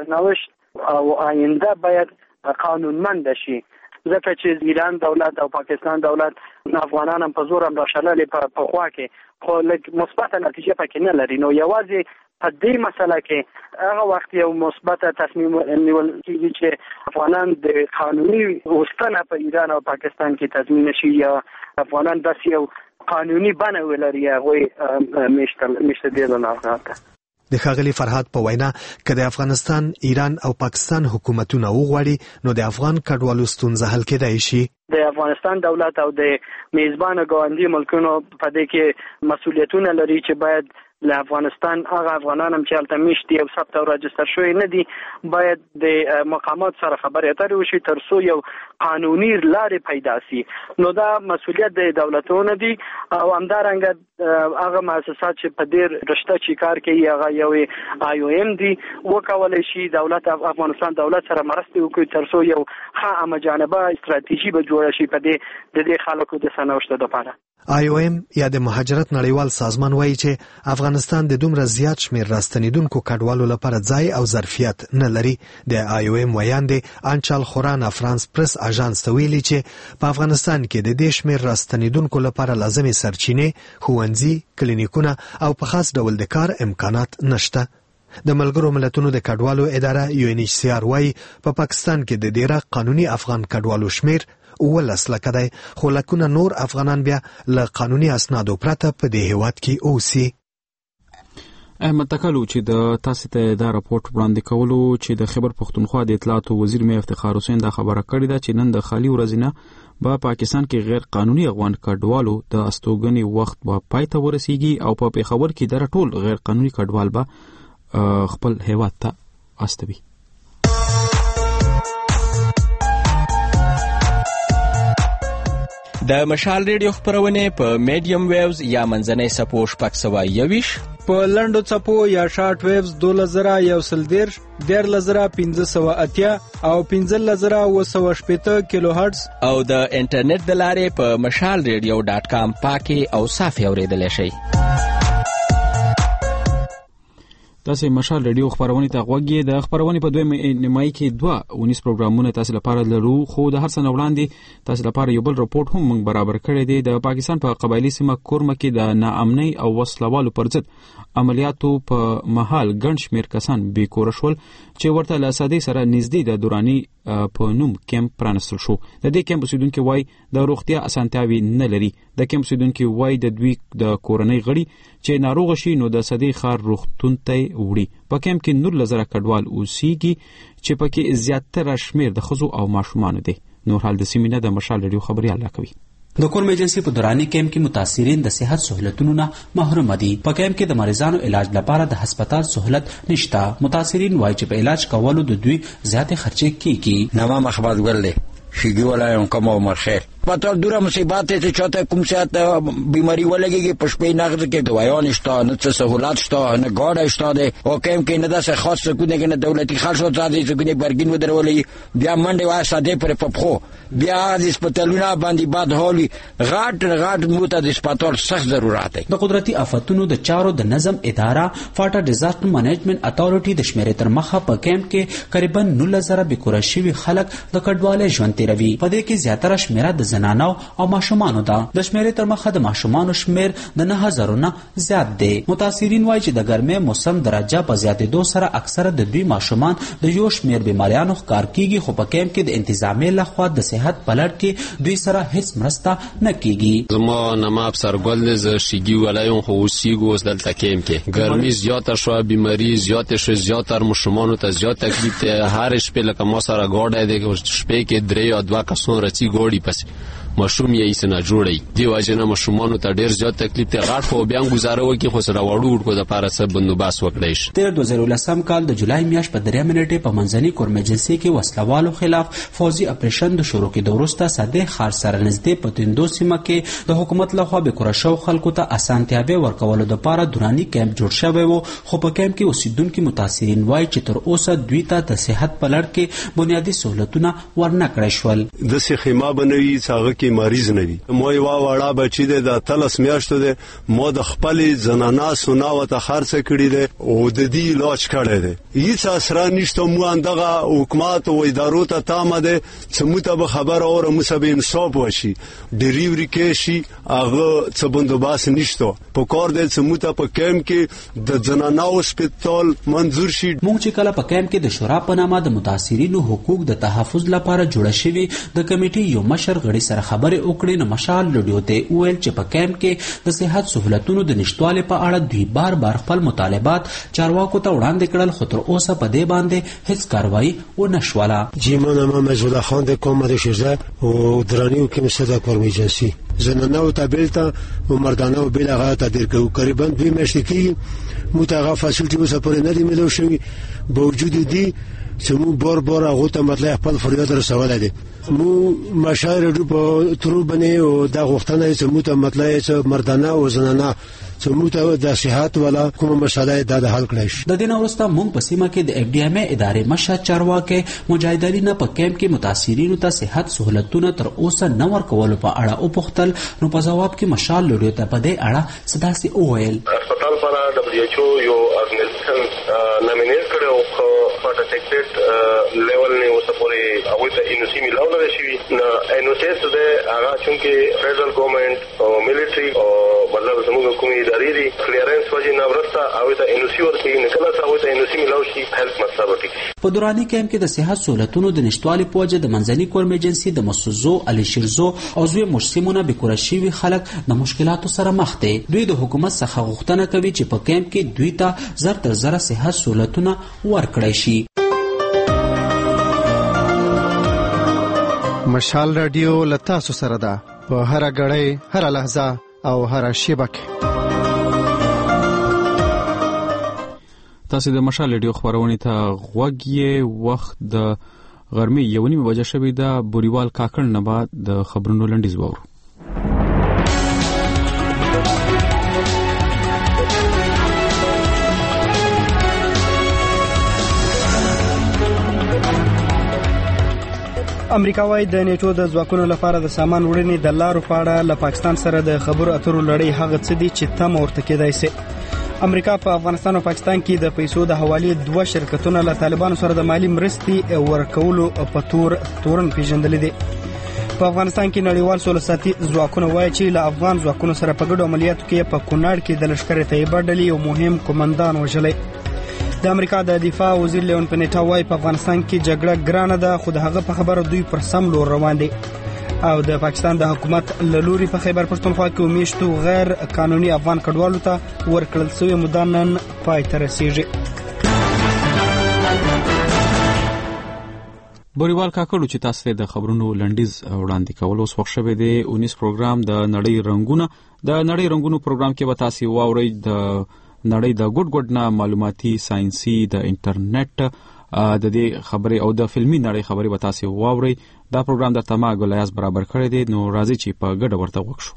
سرنوشت او آینده باید قانونمند شي ځکه چې ایران دولت او پاکستان دولت افغانان هم په زور هم راشلل په خوا کې خو لږ مثبت نتیجه پکې نه لري. نو یوازې په دې مسله کې هغه وخت یو مثبت تصمیم نیول کېږي چې افغانان د قانوني اوسپنه په ایران او پاکستان کې تضمین شي یا افغانان داسې یو قانوني بڼه ولري هغوی میشتېدل نه غواړي. د ښاغلي فرهاد په وینا که د افغانستان، ایران او پاکستان حکومتونه وغواړي نو د افغان کډوالو ستونزه حل کېدای شي. د افغانستان دولت او د میزبان ګاونډي ملکونو په دې کې مسؤلیتونه لري چې باید له افغانستان هغه افغانان هم چې هلته میشتي او ثبت او راجستر شوي نه دي باید د مقامات سره خبرې اترې وشي تر څو یو قانوني لارې پیدا سي. نو دا مسؤلیت د دولتونو دی او همدارنګه هغه مؤسسات چې په دې رشته چې کار کوي هغه یو آی او ایم دی وکولای شي دولت افغانستان دولت سره مرسته وکړي تر څو یو ښه عامجانبه استراتیژي به جوړه شي په دې د دې خلکو د سرنوشت لپاره. آی او ایم یا د مهاجرت نړیوال سازمان وایي چې افغانستان د دومره زیات شمیر راستنیدونکو کډوالو لپاره ځای او ظرفیت نه لري. د آی او ایم ویاندې انچال خورانه فرانس پرس اژانس ته ویلي چې په افغانستان کې د دې شمیر راستنیدونکو لپاره لازمي سرچینې، ښوونځي، کلینیکونه او په خاص ډول د کار امکانات نشته. د ملګرو ملتونو د کډوالو اداره یو ان ایچ سی آر وايي په پاکستان کې د ډیره قانوني افغان کډوالو شمیر ولس لکه دی خو لکونه نور افغانان بیا له قانوني اسنادو پرته په دې هیواد کې اوسي. احمد تکلو چې د تاسو ته دا راپورټ وړاندې کولو چې د خیبر پختونخوا د اطلاعات وزیر مې افتخار حسین دا خبره کړې ده چې نن د خالی ورځینه په پاکستان کې غیر قانوني افغان کډوالو د استوګنې وخت به پای ته ورسیږي او په پیښور کې د ټول غیر قانوني کډوال به خپل هیواد ته استوي. د مشال ریډیو خبرونه په میډیم ویوز یا منځنۍ سپو شپږ سوه یوویش، په لنډو څپو یا شارټ ویوز دولس زره یو سل دیرش، دیارلس زره پنځه سوه اتیا او پنځلس زره اووه سوه شپېته کیلو هرټز او د انټرنیټ د لارې په مشال ریډیو ډاټ کام پاکي او صافي اورېدلی شئ. تاسو مشال ریډیو خبرونه ته غوږی د خبرونه په دوه نیمای کې دوه ونیس پروګرامونه تاسو لپاره لرو، خو د هر څه نه وړاندې تاسو لپاره یو بل رپورټ هم موږ برابر کړی دی. د پاکستان په قبایلی سیمه کورمه کې د ناامنۍ او وسلوالو پر ضد عملیاتو په محل ګڼ شمېر کسان بې کوره شول چې ورته له اسادۍ سره نږدې د دوراني په نوم کیمپ پرانستل شو. د دې کیمپ اوسیدونکي وایي د روغتیا اسانتیاوې نه لري. د کیمپ اوسیدونکي وایي د دوی د کورنۍ غړي چې ناروغ شي نو د صدې ښار روغتون ته وړي. په کیمپ کې نولس زره کډوال اوسېږي چې پکې زیاتره شمېر د ښځو او ماشومانو دی. نور حال د سیمې نه د مشال ریډیو خبريال راکوي. د کورم ایجنسی په دوراني کیمپ کې متاثرین د صحت سہولتونو نه محروم دي. په کیمپ کې د مریضانو علاج لپاره د هسپتال سہولت نشته. متاثرین وایي چې په علاج کولو د دوی زیاتې خرچې کیږي. نامه مخبات ګل شیگی والا اون کم عمر خیر پتہ دورا مصیبات ہے چوتھا کم سے بیماری ولگے گی پشپے نقد کے دوایان اشتا نہ سہولات اشتا نہ گاڑ اشتا دے او کیم کے ندا سے خاص سکونے کے نہ دولتی خاص ہوتا دے سکونے برگین ودر ولی بیا منڈے واسا دے پر پپخو بیا هسپتالونه باندې باد هولي غاټ غاټ موته د هسپتال سخت ضرورت دی. د قدرتي آفتونو د چارو د نظم اداره فاټا ډیزاستر مینجمنت اتھارټي د شمیرې تر مخه په کیمپ کې قریبا نولس زره بکوره شوي خلک د کډوالۍ ژوند تیروي. په دې کې زیاتره شمیره د زنانو او ماشومانو ده. د شمیرې تر مخه د ماشومانو شمیر د نه هزارو نه زیات دی. متاثرین وایي چې د ګرمۍ موسم درجه په زیاتېدو سره اکثره د دوی ماشومان د یو شمیر بیماریانو ښکار کیږي، خو په کیمپ کې د انتظامیې لخوا د صحت پلټ کې دوی سره هیڅ مرسته نه کیږي. زما نامه افسر ګل ز شیګي ولایم خو اوسېږو اوس دلته کیمپ کې ګرمي زیاته شو، بیماری زیاته شو، زیاتره ماشومانو ته زیات تکلیف ته هر شپه لکه ما سره ګاډه دی شپې کې درې یا دوه کسان رچی ګوړي پس مشوم یې سنا جوړي دی واجنه مشومانو ته ډیر زیات تکلیف ته غاټ خو بیا گزاره وکي خو سره وړو کو د پاره سب بندوباس وکړي. تیر دوه زره ولسم کال د جولای میاشت په درې منټه په منځني کورم ایجنسی کې وسلوالو خلاف فوزي اپریشن د شروع کېدو وروسته صدې خار سره نږدې په تندو سیمه کې د حکومت لخوا به کورشو خلکو ته اسانتیاوي ورکولو لپاره دوراني کیمپ جوړ شوی وو، خو په کیمپ کې اوسیدونکو متاثرین وایي چې تر اوسه دوی ته د صحت په لړ کې بنیادی سہولتونه ورنکړې شول. د سیخما بنوي څنګه کې مریض نه وي. مو یو واړه بچی د تلس میاشتو ده مو د خپل زنانا سنا وته خرڅ کړی ده او د دې علاج کړی ده. هیڅ اثر نشته. مو اندغه حکومت او ادارو ته تامه ده چې مو ته خبر اور مو سبه انصاف وشي ډریوري کې شي هغه څه بندوباس نشته. په کار ده چې مو ته په کیمپ کې د زنانا هسپتال منظور شي. مونږ چې کله په کیمپ کې د شورا په نامه د متاثرینو حقوق د تحفظ لپاره جوړ شوی د کمیټې یو مشر غړي سره خبرې وکړې نو مشال لډیو ته ویل چې په کیمپ کې د صحت سہولتونو د نشټوالي په اړه دوی بار بار خپل مطالبات چارواکو ته وړاندې کړل، خو تر اوسه په دې باندې هیڅ کاروایی و نشوله. جیمان ما مجوله خان د کومه د شزه او درانی او کوم صدا کورم ایجنسی زنانه او تابلتا او مردانه او بلغه تدیر کو قریبا دوی مشتکی متغا فاصله وسه پر نه دی ملو شوی با وجود دی چې مو بار بار هغه ته مطلب خپل فریاد رسول دي. مو مشاعر په ترو باندې او د غوښتنه چې مو ته مطلب چې مردانه او زنانه چې مو ته د صحت ولا کومه مسله د حل کړی شي. د دې وروسته مونږ په سیمه کې د اف ډي ام ای ادارې مشر چارواکي مجاهدین په کیمپ کې متاثرینو ته صحت سہولتونه تر اوسه نه ورکول په اړه او پختل نو په جواب کې مشال لوري ته په دې اړه صداسي اوویل هسپتال پر دبليو ایچ او یو ارګنایزیشن نامینیټ کړو خو په ټیکټ لیول نه اوسه پورې هغه ته انوسی ملاو نه شي نو انوسی څه ده هغه چې فدرال ګورنمنت او ملټری او مطلب زموږ کومې ادارې دي کلیرنس وجه نه ورسته هغه ته انوسی ورکړي نه کله هغه ته انوسی ملاو شي هیلث مسله ورکړي. په دوراني کیمپ کې د صحت سہولتونو د نشټوالي په وجه د منځني کورم ایجنسي د مسوزو علي شیرزو او زوی مشسمونه به کورشي خلک د مشکلاتو سره مخ دي. دوی د حکومت څخه غوښتنه کوي چې په کیمپ کې دوی ته زر تر زر صحت سہولتونه ورکړي شي. مشال رادیو لتا سره ده په هر غړې هر لحظه او هر شیبه کې. تاسو د مشال رادیو خبرونه ته غوږی وخت د غرمې یو نیمه بجې شوې ده. بوریوال کاکړ نه بعد د خبرونو لنډیز وورو. امریکا وايي د نیټو د ځواکونو لپاره د سامان وړنې د لارو په اړه له پاکستان سره د خبرو اترو لړۍ هغه څه دي چې تم ورته کېدای شي. امریکا په افغانستان او پاکستان کې د پیسو د حوالې دوه شرکتونه له طالبانو سره د مالی مرستې ورکولو په تور تورن پیژندل دي. په افغانستان کې نړیوال سولې ساتي ځواکونه وايي چې له افغان ځواکونو سره په ګډو عملیاتو کې په کونړ کې د لشکره طیبه ډلې یو مهم قومندان وژلی. د امریکا د دفاع وزیر لیون پنیټا وايي په افغانستان کې جګړه ګرانه ده خو د هغه په خبره دوی پر سم لور روان دي. او د پاکستان د حکومت له لوري په خیبر پښتونخوا کې میشتو غیر قانوني افغان کډوالو ته ورکړل شوی مدانن پای ته رسیږي. بوریوال کاکړو چې تاسو د خبرونو لنډیز وړاندې کول اوس وخت شوه دی. اونیس پروګرام د نړۍ رنگونه د نړۍ رنگونو پروګرام کې به تاسو واورئ د نړۍ د ګډ ګډ نه معلوماتي ساينسي د انټرنیټ د دې خبرې او د فلمي نړۍ خبرې به تاسو واورئ. دا پروګرام د تما ګولیاس برابر کړی دی نو راځي چې په ګډه ورته وکړو.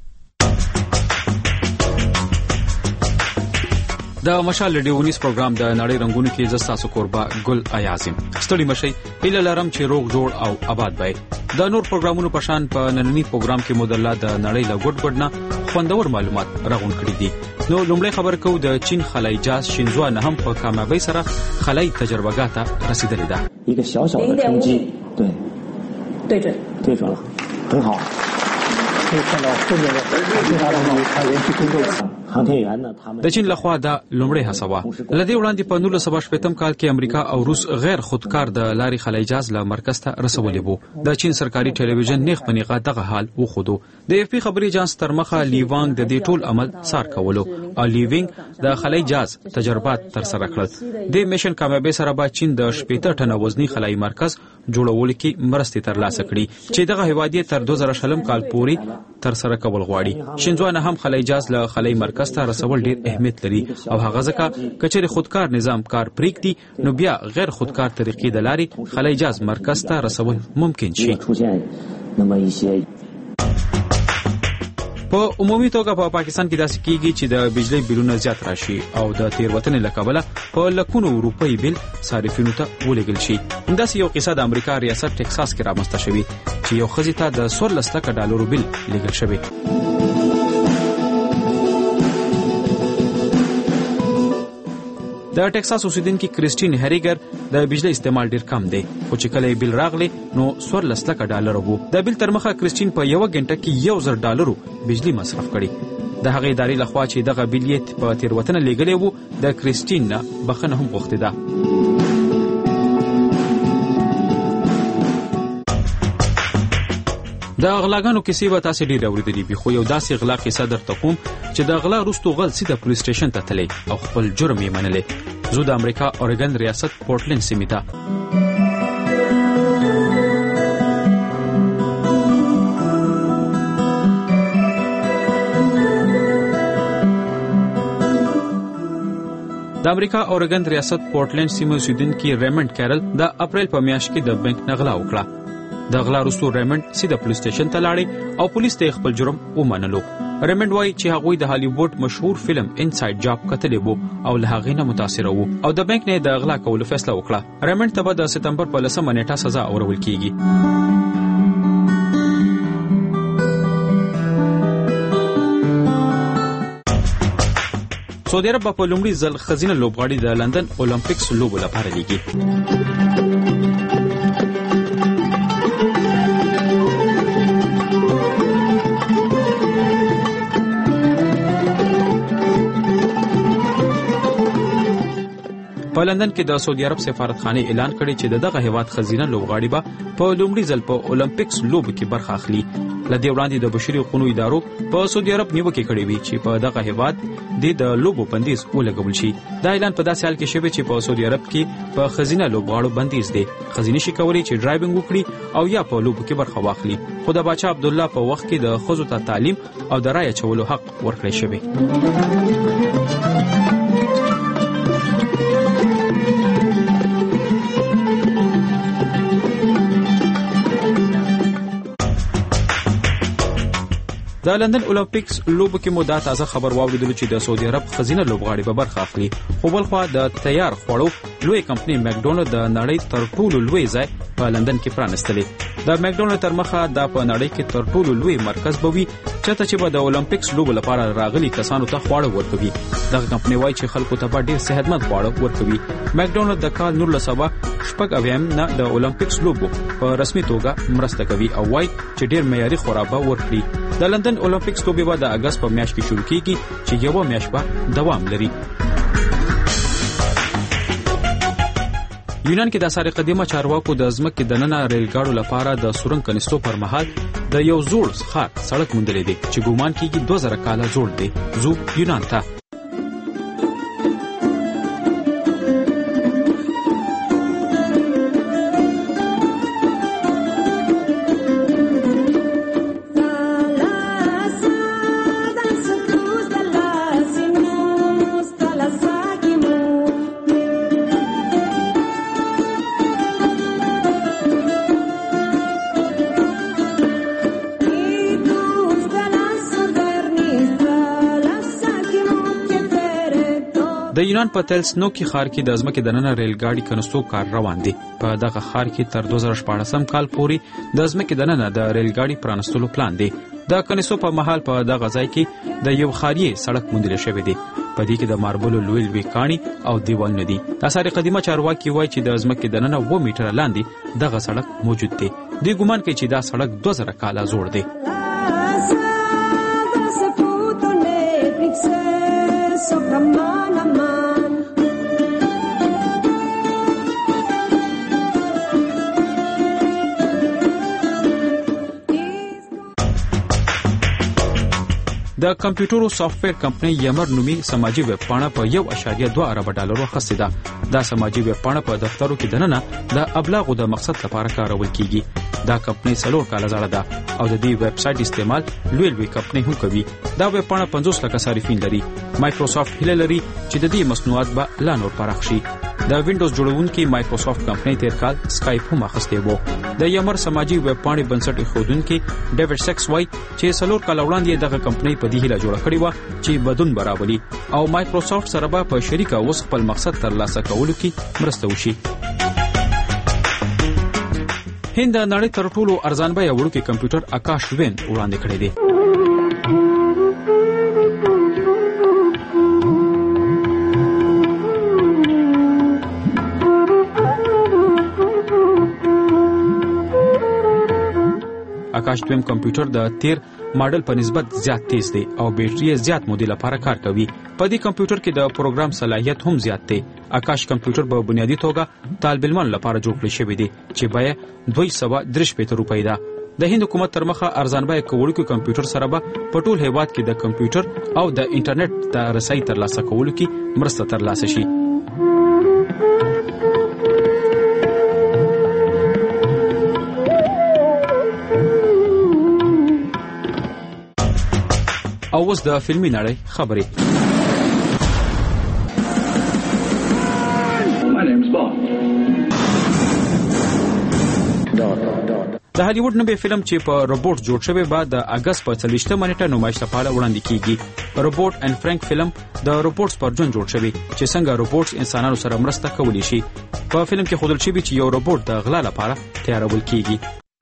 د مشال رادیو ونیس پروګرام د نړۍ رنگونو کې زستا سو قربا ګل ایازم ستړي مشي هله لرم چې روغ جوړ او آباد وي. د نور پروګرامونو په شان په نننی پروګرام کې مدلله د نړۍ له ګډ ګډ نه خوندور معلومات راغون کړي دي. نو لومړی خبر کو د چین خلای جاز شینزو نه هم په کامیابی سره خلای تجربهګات رسیدلې ده. 一个小小的冲击，对，对准，对准了，很好。可以看到后面的其他的他连续工作航天员呢，他们 د چین لخوا د لومړی حسابه لدی وړاندې په نولس سوه شپږم کال کې امریکا او روس غیر خودکار د لارې خلای جاز له مرکز ته رسولې وو. د چین سرکاري ټلویزیون نیغ پنیغه دغه حال وخودو. د اف پی خبري جانس ترمخه لیوانګ د دې ټول عمل سار کولو او لیوینګ د خلای جاز تجربات تر سره کړل. د میشن کامیابی سره با چین د شپږ ټنه وزنی خلای مرکز جوړول کې مرستې تر لاسه کړي چې دغه هوادیه تر دوه زره شلم کال پورې تر سره کول غواړي. شینزو نه هم خلای جاز له خلای مرکز ته رسول ډیر اهمیت لري او هغه ځکه کچېر خودکار نظام کار پریږدي نو بیا غیر خودکار طریقې د لارې خلای جاز مرکز ته رسول ممکن شي. په عمومي توګه په پاکستان کې داسې کیږي چې د بجلی بیلونه زیات راشي او د تیروتنې لکبله په لکونو روپۍ بیل صارفینو ته ولېږل شي. همداسې یو قصه د امریکا ریاست ټکساس کې رامنځته شوې چې یو ښځې ته د څوارلس لکه ډالرو بیل لېږل شوی. د ټکساس اوسیدونکي کریسټین هریګر د بجلی استعمال ډیر کم دی خو چې کله بیل راغلی نو څوارلس لکه ډالر وو. د بیل تر مخه کریسټین په یو غنټه کې یو زر ډالرو بجلی مصرف کړي. د هغې ادارې لخوا چې دغه بیل یې په تیروتنه لیږلی وو د کریسټین نه بخښنه هم غوښتې ده. د غلاګانو کیسې به تاسو ډېر اورېدلې وي خو یو داسې غلا کیسه درته کوم چې د غلا وروسته غل سیده پولیس سټیشن ته تللی او خپل جرم یې منلی. زه د امریکا اورګن ریاست پورټلند سیمې ته د امریکا اورګن ریاست پورټلند سیمې اوسیدونکي ریمنډ کیرل د اپریل په میاشت کې د بانک نه غلا وکړه. د غلا وروسته ریمنډ سیده پولیس سټیشن ته لاړې او پولیس ته خپل جرم ومنلو. ریمنډ وایي چې هغوی د هالیوډ مشهور فلم انساید جاب کتلی وو او له هغې نه متاثره وو او د بانک نه د غلا کولو فیصله وکړه. ریمنډ ته به د سپتمبر په لسمه نیټه سزا اورول کیږي. سعودي عرب په لومړي ځل ښځینه لوبغاړي د لندن اولمپیکس لوبو لپاره لیږي. په لندن کې د سعودي عرب سفارتخانه اعلان کړی چې دغه هیواد خزینه لوبغاړي به په لومړي ځل په اولمپیکس لوبو کې برخه اخلي. لدې وړاندې د بشري حقوقو ادارو په سعودي عرب نیوکه کړې وی چې په دغه هیواد د لوبو بندیز ولګول شي. دا اعلان په داسې حال کې شوی چې په سعودي عرب کې په خزینه لوبغاړو بندیز دی. خزینه شي کولی چې ډرایوینګ وکړي او یا په لوبو کې برخه واخلي. خو د باچا عبد الله په وخت کې د ښځو ته تعلیم او د رایه چولو حق ورکړی شوی. د لندن اولمپیکس لوبو کې مو دا تازه خبر واوریدل چې د سعودي عرب خزینه لوبغاړي به برخه اخلي. خو بلخوا د تیار خوړو لوی کمپنۍ مکډونالډ د نړۍ تر ټولو لوی ځای په لندن کې پرانستلې. د مکډونالډ تر مخه دا په نړۍ کې تر ټولو لوی مرکز بوي چاته چې به د اولمپیکس لوبو لپاره راغلي کسانو ته خواړه ورکوي. دغه کمپنۍ وایي چې خلکو ته به ډیر صحتمند خواړه ورکوي. مکډونالډ د کال نولس سوه شپږ اویایم نه د اولمپیکس لوبو په رسمي توګه مرسته کوي او وایي چې ډیر معیاري خوراک به ورکړي. د لندن اولمپیکس لوبې به د اگست په میاشت کې شروع کیږي چې یوه میاشت به دوام لري. یونان کې د اثار قدیمه چارواکو د ځمکې دننه ریل ګاډو لپاره د سورنګ کنيستو پر مهال د یو زوړ خاک سړک موندلې دی چې ګومان کیږي دوه زره کاله جوړ دی. زو یونان ته د یونان په تلسنوکي ښار کې د ځمکې دننه ریل ګاډي کنيستو کار روان دی. په دغه ښار کې تر دوه زره شپاړسم کال پورې د ځمکې دننه د ریل ګاډي پرانستلو پلان دی. د کنيستو په محل په دغه ځای کې د یو ښاري سړک موندل شوی دی. په دې کې د ماربلو لوی لوی کاڼي او دیوالونه دي. د اثار قدیمه چارواکي وایي چې د ځمکې دننه اوه میټره لاندې دغه سړک موجود دی. دوی ګومان کوي چې دا سړک دوه زره کاله زوړ دی. د کمپیوټرو سافټویر کمپنۍ یمر نومي سماجي ویب پاڼه په یو اشاریه دوه ارب ډالر اخیستې ده. دا سماجي ویب پاڼه په دفترو کې دننه د ابلاغو د مقصد لپاره کارول کیږي. دا کمپنۍ څلور کاله زړه ده او د دې ویب سټ استعمال لوی لوی کمپنۍ هم کوي. دا ویب پاڼه پنځوس لکه صارفین لري. مایکروسافټ هیله لري چې د دې مصنوعات به لا نور پراخ شي. د وینډوز جوړونکي مایکروسافټ کمپنۍ تیر کال سکایپ هم اخیستی وو. د یمر سماجي ویب پاڼې بنسټ ایښودونکي ډیوډ سکس وایي چې څلور کاله وړاندې دغه کمپنۍ په دې هیله جوړه کړې وه چې بدلون برابري او مایکروسافټ سره به په شریکه اوس خپل مقصد ترلاسه کولو کې مرسته وشي. هند د نړۍ تر ټولو ارزان بیه وړوکی کمپیوټر آکاش وین وړاندې کړی دی. آکاش دویم کمپیوټر د تیر ماډل په نسبت زیات تیز دی او بیټري زیات مودې لپاره کار کوي. په دې کمپیوټر کې د پروګرام صلاحیت هم زیات دی. آکاش کمپیوټر په بنیادی توګه طالب علمانو لپاره جوړ کړی شوی دی چې بیه دوه سوه درې شپېته روپۍ ده. د هند حکومت تر مخه ارزان بیه کوونکو کمپیوټر سره به په ټول هیواد کې د کمپیوټر او د انټرنیټ د رسۍ ترلاسه کولو کې مرسته ترلاسه شي. او اوس د فلمي نړۍ خبرې. د هالیوډ نوی فلم چې په روبوټ جوړ شوی به د اگست په څلوېښتمه نیټه نمایش لپاره وړاندې کیږي. روبوټ اینډ فرانک فلم د روبوټس پر ژوند جوړ شوی چې څنګه روبوټس انسانانو سره مرسته کولی شي. په فلم کې ښودل شوی چې یو روبوټ د غلا لپاره تیارول کیږي.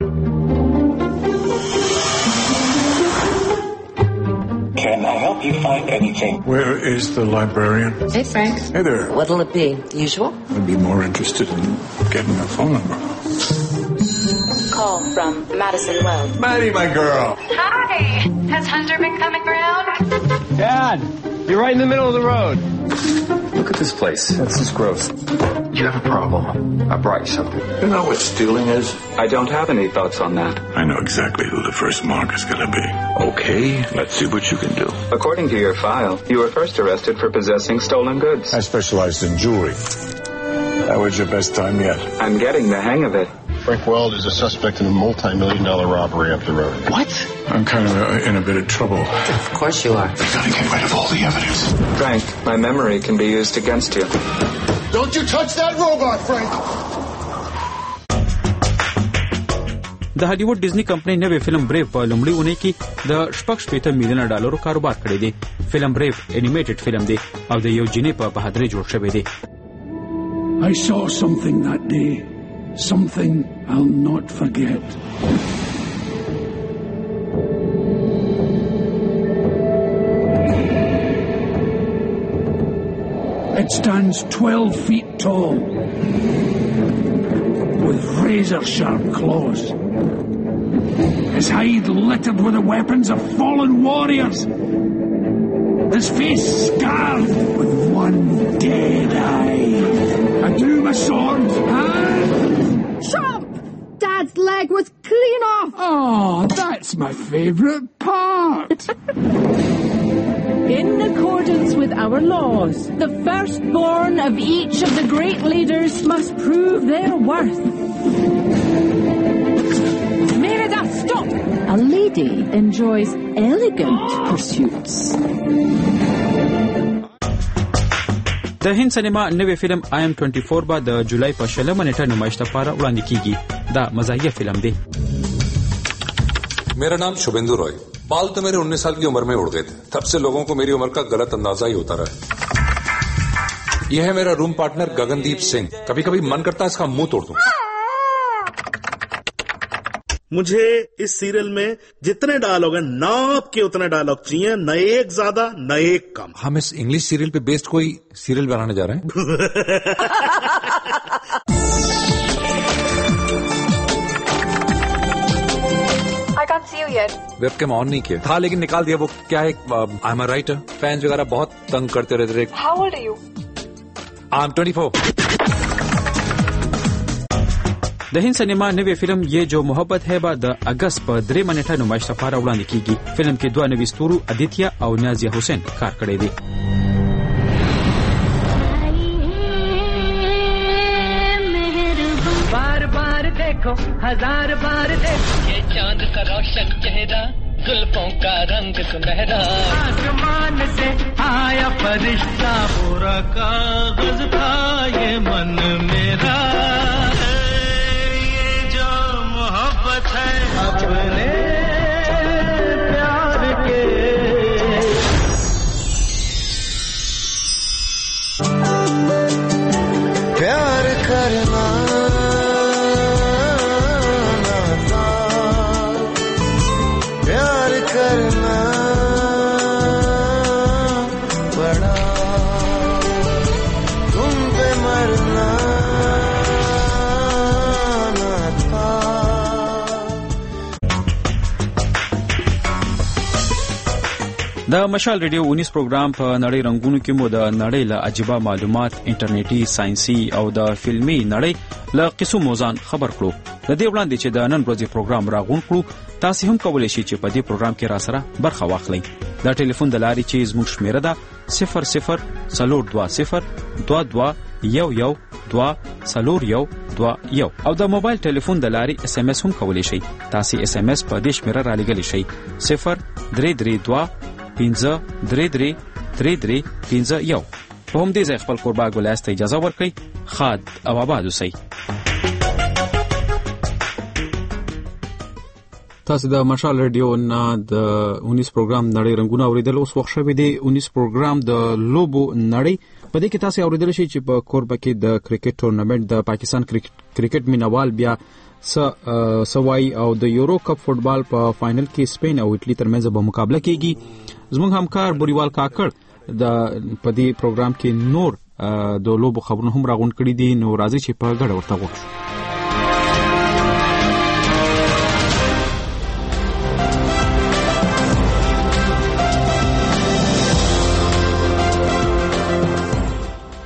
Can I help you find anything? Where is the librarian? Hey, Frank. Hey there. What'll it be? The usual? I'd be more interested in getting a phone number. Call from Madison Wells. Maddie, my girl. Hi. Has Hunter been coming around? Dad, you're right in the middle of the road. Look at this place. This is gross. You have a problem. I brought you something. You know what stealing is? I don't have any thoughts on that. I know exactly who the first mark is going to be. Okay, let's see what you can do. According to your file, you were first arrested for possessing stolen goods. I specialized in jewelry. That was your best time yet. I'm getting the hang of it. Frank Weld is a suspect in a multi-million dollar robbery up the road. What? I'm kind of uh, in a bit of trouble. Of course you are. We've got to get rid of all the evidence. Frank, my memory can be used against you. Don't you touch that robot, Frank! د هالیوډ ډیزنی کمپنۍ نوې فلم بریف په لومړۍ اونۍ کې د شپږ شپېته میلیونه ډالرو کاروبار کړی دی. فلم بریف انیمیټډ فلم دی او د یو جنې په بهادرۍ جوړ شوی دی. I saw something that day. Something I'll not forget. It stands twelve feet tall, with razor-sharp claws. His hide littered with the weapons of fallen warriors. His face scarred with one dead eye. I drew my sword and... Chomp! Dad's leg was clean off! Oh, that's my favourite part! In accordance with our laws, the firstborn of each of the great leaders must prove their worth. Merida, stop! A lady enjoys elegant pursuits. د هند سینما نوې فلم آی ایم چوبیس به د جولای په شلمه نیټه نمایش لپاره وړاندې کیږي. دا مزاحیه فلم دی. मेरा नाम शुभेंदु रॉय. बाल तो मेरे उन्नीस साल की उम्र में उड़ गए थे. तब से लोगों को मेरी उम्र का गलत अंदाजा ही होता रहा. यह है मेरा रूम पार्टनर गगनदीप सिंह. कभी कभी मन करता है इसका मुंह तोड़ दूं. मुझे इस सीरियल में जितने डायलॉग हैं नाप के उतने डायलॉग चाहिए, न एक ज्यादा न एक कम. हम इस इंग्लिश सीरियल पे बेस्ड कोई सीरियल बनाने जा रहे हैं. I can't see you yet. Webcam on नहीं किया था लेकिन निकाल दिया. वो क्या है, I am a writer. Fans वगैरह बहुत तंग करते रहते थे. How old are you? I am twenty four. د هند سینما نوې فلم یہ جو محبت ہے به د اگست په درې منټه نمایش لپاره وړاندې کیږي. فلم کې دوه نوي ستورو ادیتیا او نازیه حسین کار کړی دی. बार बार देखो हजार बार देखो ये चांद का रोशन चेहरा जुल्फों का रंग सुनहरा आसमान से आया फरिश्ता पूरा कागज था ये मन मेरा ये जो मोहब्बत है अपने प्यार के प्यार करना प्यार करना बड़ा तुम पे मरना ना था. د مشال ریډیو اونیس پروګرام په نړۍ رنگونو کې مو د نړۍ له عجیبه معلومات، انټرنیټي، ساينسي او د فلمي نړۍ له قصو موزان خبر کړو. د دې وړاندې چې د نن ورځې پروګرام راغون کړو، تاسو هم کولی شئ چې په دې پروګرام کې را سره برخه واخلئ. دا ټلیفون د لارې چې زموږ شمیره ده صفر صفر څلور دوه صفر دوه دوه یو یو دوه څلور یو دوه یو او د موبایل ټلیفون د لارې اس ام اس هم کولی شئ. تاسو اس ام اس په دې شمیره را لګلی شئ صفر درې درې دوه پنځه درې درې درې درې پنځه یو. په همدې ځای خپل کوربه ګولیاس ته اجازه ورکړئ. ښاد او آباد اوسئ. تاسو د مشال ریډیو نه د اونیس پروګرام نړۍ رنگونه اوریدل. اوس وخت شوی دی اونیس پروګرام د لوبو نړۍ. په دې کې تاسو اوریدل شئ چې په کوربه کې د کرکټ ټورنمنت د پاکستان کرکټ مینوال بیا س سوای او د یورو کپ فوټبال په فائنل کې سپین او اټلی ترمنځ به مقابله کیږي. زموږ همکار بوریوال کاکړ د په دې پروګرام کې نور د لوبو خبرونه هم راغونډ کړي دي. نو راځي چې په ګډه ورته وګورو.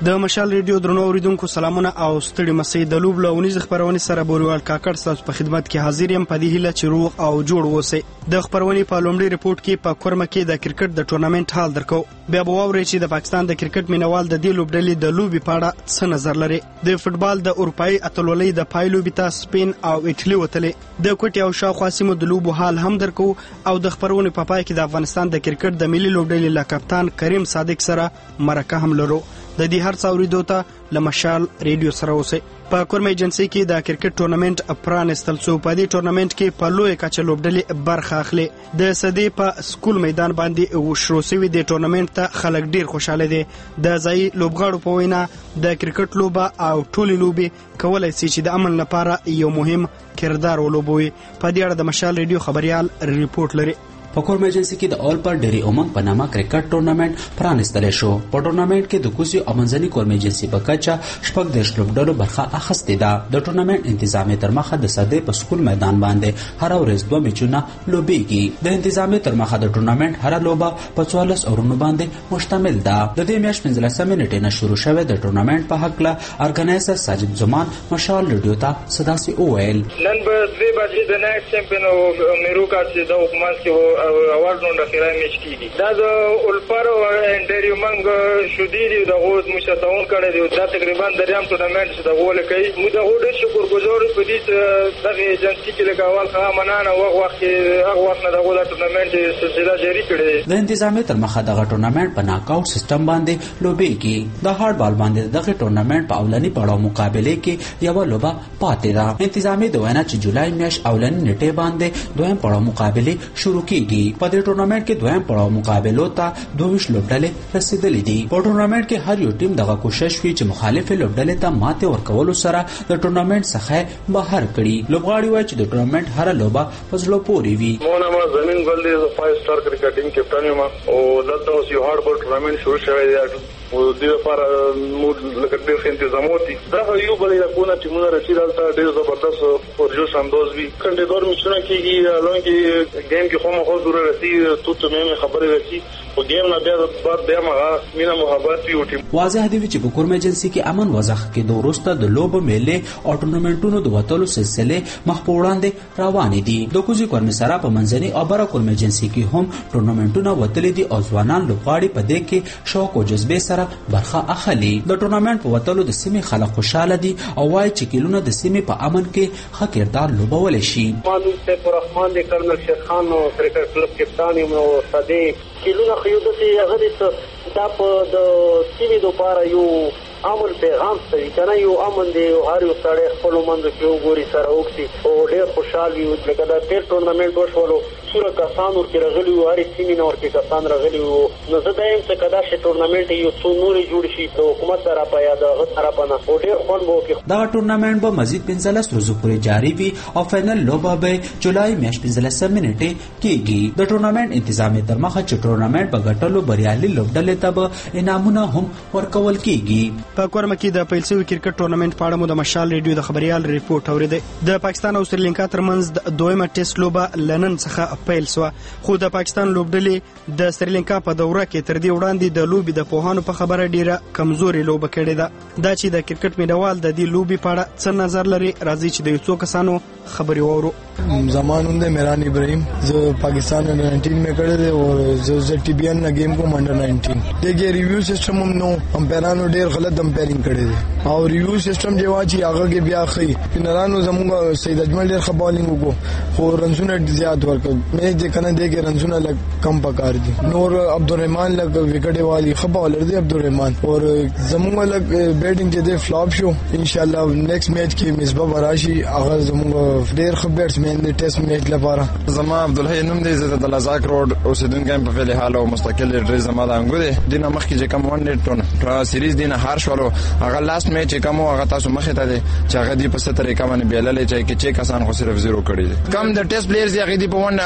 د مشال ریډیو درنو اوریدونکو سلامونه او ستړي مسي د لوب له ونیز خبرونه سره بوریوال کاکړ تاسو په خدمت کې حاضر یم. په دې هیله چې روغ او جوړ اوسئ. د خبرونه په لومړي رپورت کې په کورمه کې د کرکټ د ټورنمنت حال درکو. بیا به واورئ چې د پاکستان د کرکټ مینوال د دې لوبډلې د لوبي په اړه څه نظر لري. د فوتبال د اروپאי اتلولۍ د پای لوبي ته سپین او ایټالي وتلې. د کوټي او شاوخوا سیمو د لوبو حال هم درکو او د خبرونه په پای کې د افغانستان د کرکټ د ملي لوبډلې له کپتان کریم صادق سره مرکه هم لرو. د دې هر څاوري دوته لمشال ریډیو سره اوسئ. په کورمه ایجنسی کې د کرکټ ټورنمنت پرانستل شو. په دې ټورنمنت کې په لوی کچه لوبډلې برخه اخلي. د سدي په سکول میدان باندې وشرو شوی د ټورنمنت ته خلک ډیر خوشاله دي. د ځای لوبغاړو په وینا د کرکټ لوبه او ټولي لوبي کولای شي چې د امن لپاره یو مهم کردار ولوبوي. په دې اړه د مشال ریډیو خبريال ریپورت لري. په کورمه ایجنسی کې د اول پر ډيري اومنګ په نامه کرکټ ټورنمنت پرانستل شو. په ټورنمنت کې د کوزي او منځني کورمه ایجنسی په کچه شپږ د شلوبډلو برخه اخیستې ده. د ټورنمنت انتظامی تر مخه د سده په سکول میدان باندې هر ورځ دوه میچونه لوبيږي. د انتظامی تر مخه د ټورنمنت هر لوبه په څوارلس اورونو باندې مشتمل ده. د دې میاشتې پنځلسمه نیټه نه شروع شوه. د ټورنمنت په حق له ارګنایزر ساجد زمان مشال ریډیو ته صدا سي اویل نن به دوی بجې د نایټ چمپیون او میروکا چې د حکومت کې اواز نو د خیرای میچ کیږي. دا د اولپر او انډریو منګ شودي د غوز مشتاون کړي دي. دا تقریبا د ریام ټورنمنت چې د غول کوي. مو د غوډ شکر گزار په دې چې د ایجنسی کې لګا اول ښه منانه وغه وخت هغه وخت نه د غول ټورنمنت سلسله جاری کړي. د انتظامی تر مخه د ټورنمنت په ناک اوټ سیستم باندې لوبيږي. د هارد بال باندې د ټورنمنت په اولنی پړاو مقابله کې یو لوبه پاتې ده. انتظامی د وینا چې جولای میاشت اولنی نیټه باندې دویم پړاو مقابله شروع کیږي. په دې ټورنمنت کې دویم پړاو مقابلو ته دوه ویشت لوبډلې رسیدلې دي. په ټورنمنت کې هر یو ټیم دغه کوشش کوي چې مخالف لوبډلې ته ماته ورکولو سره د ټورنمنت څخه بهر کړي. لوبغاړي وایي چې د ټورنمنت هر لوبه په زړه پورې وي. مونږ ما زمين ګل دی فایو سٹار کرکټ ټیم کپټان یم او دلته اوس یو هارد بال ټورنمنت شروع شوی دی. او د دې لپاره موږ لکه ډېر تنظیمات دي. دا یو بل یو کومه ټیمونه رسیدلته ډېر زبردست پرجوش انداز وي. کندهار میچونه کېږي لونګي گیم کې خو مخه ضروري رسی تو ته مې خبرې رسی او گیم نه بیا بعد بیا مغه مینا محبت وی وټیم. واضح دی چې په کورمه ایجنسی کې امن وضاح کې د وروسته د لوب میلې او ټورنمنټونو د وټولو سلسله مخ په وړاندې روان دي. د کوزي کورمه سره په منځني او بره کورمه ایجنسی کې هم ټورنمنټونه وټلې دي او ځوانان لوبغاړي په دې کې شوق او جذبه سره برخه اخلي. د ټورنمنت په وټولو د سیمې خلک خوشاله دي او وايي چې کلونه د سیمې په امن کې ښه کردار لوبول شي. مانو سیف الرحمن د کرنل شیخ خان او کرکټ کلب کپتان یم او صدیق کلونه خو د سي هغه د په د سیمې لپاره یو امن پیغام ستوي کنه. یو امن دی هر یو سړی خپل منځ کې وګوري سره وکړي او ډېر خوشاله وي. لکه دا تیر ټورنمنت وشولو څوره کسان ورته راغلي وو. هر سیمې نور کې کسان راغلي وو. نو زه دا یم چې کدا چې ټورنمنت یو څو نورې جوړ شي د حکومت سره په یاد غو سره پنه او ډېر خوند وو کې. دا ټورنمنت به مزید پنځلس ورځې پورې جاری وي او فائنل لوبه به جولای میاشتې پنځلسمه نیټه کېږي. د ټورنمنت انتظامی تر مخه چې ټورنمنت په ګټلو بریالي لوبډلې ته به انعامونه هم ورکول کېږي. په کورمه کې د پیلسوي کرکټ ټورنمنت په اړه مو د مشال ریډیو د خبريال ریپورت اوریدي. د پاکستان او سریلانکا ترمنځ د دویمه ټیسټ لوبه لنن څخه پیل شو. خو د پاکستان لوبډلې د سریلانکا په دوره کې تر دې وړاندې د لوبي د پوهانو په خبره ډیره کمزوري لوبه کړې ده. دا چې د کرکټ مینوال د دې لوبي په اړه څه نظر لري راځي چې د یو څو کسانو خبري وورو. زمان اندے میران ابراہیم جو پاکستان انڈر نائنٹین میں کڑے تھے اور جو زیڈ ٹی بی این نا گیم کو انڈر نائنٹین دیکھیے ریویو سسٹم ہم نو امپیرانو ډیر غلط امپیرنگ کړي دي او ریویو سسٹم جو واچي هغه کې بیا خي پنرانو زموږ سید اجمل ډیر خبالینګ وکړو خو رنزونه زیات ورکړ مې چې کنه دې کې رنزونه لګ کم پکار دي. نور عبدالرحمن لګ وکټ والی خبالر دی عبدالرحمن اور زموږ لګ بیټینګ چې دې فلاپ شو ان شاء الله نیکسٹ میچ کې مصباح براشي هغه زموږ ډیر خبرټس مې د ټیسټ میچ لپاره. زما عبدالحی نوم دی زه د لزاک روډ اوسیدونکی په فعل حال او مستقل ډریس زما د انګو دی دینه مخکې چې کوم ون نیټ ټون تر سیریز دینه هار شولو هغه لاست میچ کوم هغه تاسو مخې ته دی چې هغه دی په ستره کومه بیللې چې کې چې کسان خو صرف زیرو کړی دي. کم د ټیسټ پلیئرز هغه دی په ون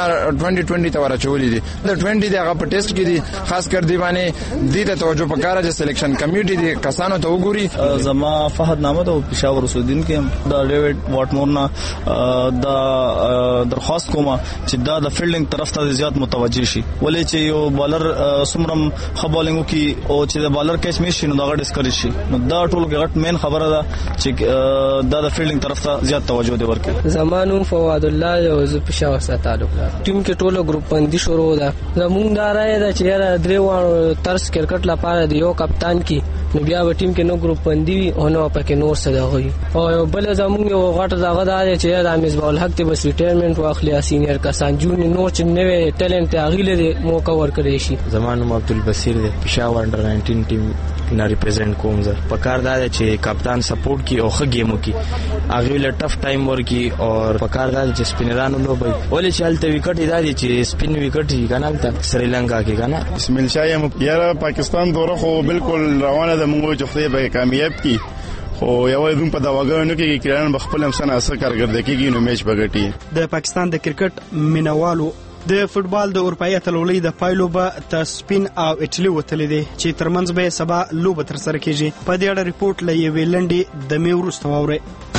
ټوئنټي ټوئنټي ته ورچولې دي د ټوئنټي د هغه په ټیسټ کې دي خاص کر دی باندې دې ته توجه وکړه چې سلیکشن کمیټي دي کسانو ته وګوري. زما فهد نامه او پېښور اوسیدونکو کې دا ډیوډ واټمور نه دا درخواست کوم چې دا د فیلډینګ طرف ته زیات متوجه شي ولې چې یو بالر سمرم خبالینګو کې او چې د بالر کیچ میشي نو دا ډسکریج شي نو دا ټول غټ مین خبره ده چې دا د فیلډینګ طرف ته زیات توجه دی ورکړي. زمانو فواد الله یو ز پېښور سره تعلق لري ټیم کې ټولو ګروپ باندې شروع ده زمونږ دا راي ده چې یاره درې وانه ترس کرکټ لپاره دی یو کپتان کې نو بیا به ټیم کې نو ګروپ باندې او نو پکې نور څه ده وي او بل زمونږ یو غټ دغه ده چې دا مصباح الحق ته بس ریټایرمنټ واخلي سینیئر کسان جون نور چې نوې ټیلنټ اغیله دي موقع ورکړي شي. زمانو عبدالبصیر دی پېښور انډر ناینټین ټیم نه ریپرزینټ کوم زه په کار دا چې کپتان سپورټ کی او ښه گیمو کی هغه له ټف ټایم ورکی او په کار دا چې سپینرانو لوبي ولې چې الته وکټ دی چې سپین وکټ یې کنه ته سریلانکا کې کنه بسم الله شایم یاره پاکستان دوره خو بالکل روانه ده موږ چې خدای به کامیاب کی خو یو دون په داواګانو کې کړهن بخپل هم سن اثر کارګردګي کې نو میچ بغټي. د پاکستان د کرکټ مینوالو د فوتبال د اروپایي اتلولۍ د پایلو به ته سپین او اټلی وتلې دي چې ترمنځ به سبا لوبه تر سره کیږي. په دې اړه ریپورت لې ویلنډي د میورست واوري.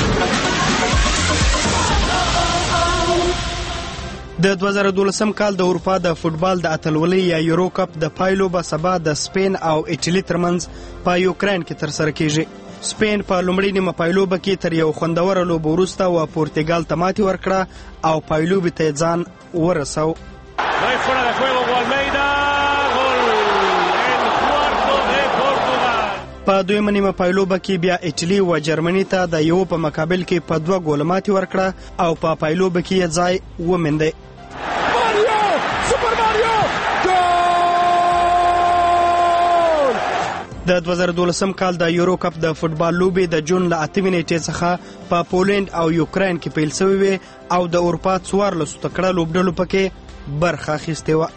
د دوه زره دولسم کال د اروپا د فوتبال د اتلولۍ یا یورو کپ د پایلو به سبا د سپین او اټلی ترمنځ په یوکرين کې تر سره کیږي. سپین په لومړي نیمه پایلوبه کې تر یو خوندور لوب وروسته و پورتګال ته ماتې ورکړه او پایلوبې ته ځان ورسو. په دویمه نیمه پایلوبه کې بیا اټلی و جرمني ته د یو په مقابل کې په دوه ګول ماتې ورکړه او په پایلوبه کې یې ځای ومنده. د دوه زره دولسم کال د یورو کپ د فوتبال لوبې د جون له اتمې نیټې څخه په پولند او یوکرين کې پیل شوې وې او د اروپا څوارلسو تکړه لوبډلو پکې برخه اخیستې وه.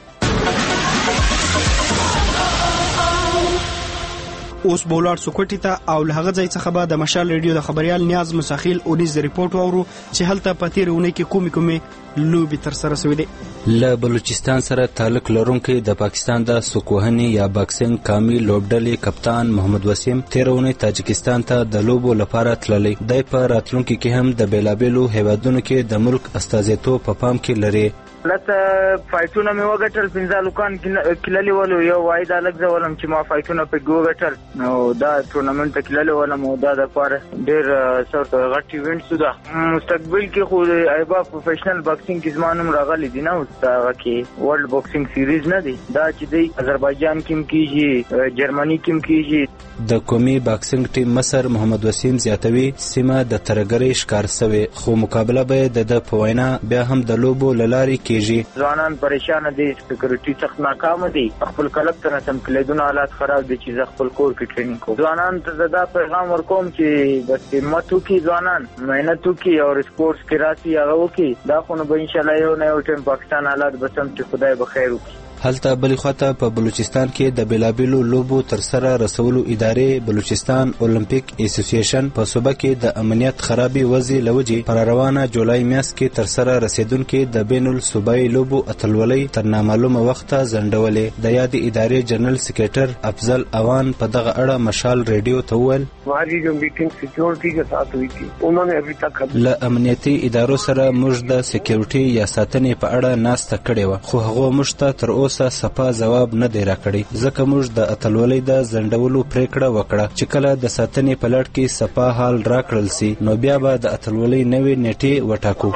اوس بولار سکوټی ته او له هغه ځای څخه به د مشال ریډیو د خبريال نیاز مساخیل اونیز ریپورت واورو چې هلته په تیرې اونۍ کې کومې کومې لوبې ترسره شوې دي. له بلوچستان سره تعلق لرونکي د پاکستان د سکوهني یا باکسینګ قومي لوبډلې کپتان محمد وسیم تیرې اونۍ تاجکستان ته د لوبو لپاره تللی دی. په راتلونکي کې هم د بیلابیلو هیوادونو کې د ملک استازیتوب په پام کې لري. لته فایټونه مې وګټل پنځه لوکان کللی ولو یو وايد الګ زولم چې ما فایټونه په ګوګټل نو دا ټورنمنت کللی ولم او دا د پاره ډیر سورت غټ ایونت سودا مستقبل کې خو ایبا پروفیشنل باکسینګ کې زمانم راغلي دي نه او دا کې ورلد باکسینګ سیریز نه دي دا چې دی آذربایجان کې کیږي جرمني کې کیږي. د قومي باکسینګ ټیم مصر محمد وسیم زیاتوي سیمه د ترګری ښکار شوی خو مقابله به د پوینا بیا هم د لوبو للاري کې ځوانان پریشان دي سکیورټي سخت ناکام دي خپل کلب ته سم کلیدونه حالات خراب دي چې خپل کور کې ټریننګ کوي. ځوانان ته دا پیغام ورکوم چې بس همت وکړي ځوانان مهنت وکړي او سپورتس کې راسي هغه وکړي دا خو نو به ان شاء الله یو نه یو ټیم پاکستان حالات به سم چې خدای به خیر وکړي. هلته بلې خواته په بلوچستان کې د بیلابیلو لوبو تر سره رسولو ادارې بلوچستان اولمپیک اسوسییشن په صوبه کې د امنیت خرابي وضع لوجې پر روانه جولای میاشت کې تر سره رسیدونکو د بین الصوبایي لوبو اتلولۍ تر نامعلومه وخته ځنډولې. د یاد ادارې جنرال سکریټر افضل اوان په دغه اړه مشال ریډیو ته وویل हमारी जो मीटिंग सिक्योरिटी के साथ हुई थी उन्होंने अभी तक له امنیتي ادارو سره موږ د سکیورټي یا ساتنې په اړه ناسته کړې وه خو هغه موږ ته تر اوسه صفا جواب نه دی راکړی ځکه موږ د اتلولۍ د ځنډولو پریکړه وکړه چې کله د ساتنې په لړ کې صفا حال راکړل سي نو بیا به د اتلولۍ نوې نیټې وټاکو.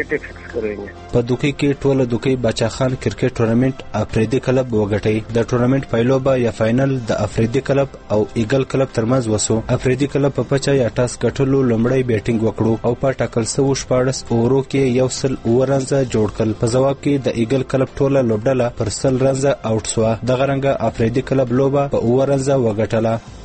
په دوکۍ کې ټوله دوکۍ باچا خان کرکټ ټورنمنت افریدي کلب وګټي. د ټورنمنت پایلوبه یا فائنل د افریدي کلب او ایګل کلب ترمنځ وسو. افریدي کلب په پچا یا ټاس ګټلو لومړی بیټینګ وکړو او په ټاکل سوو شپاړس اورو کې یو سل اورنځه جوړ کړل. په جواب کې د ایګل کلب ټوله لوبډله پر سل رنځه آوټ شوه. دغه رنګه افریدي کلب لوبه په اورنځه وګټله.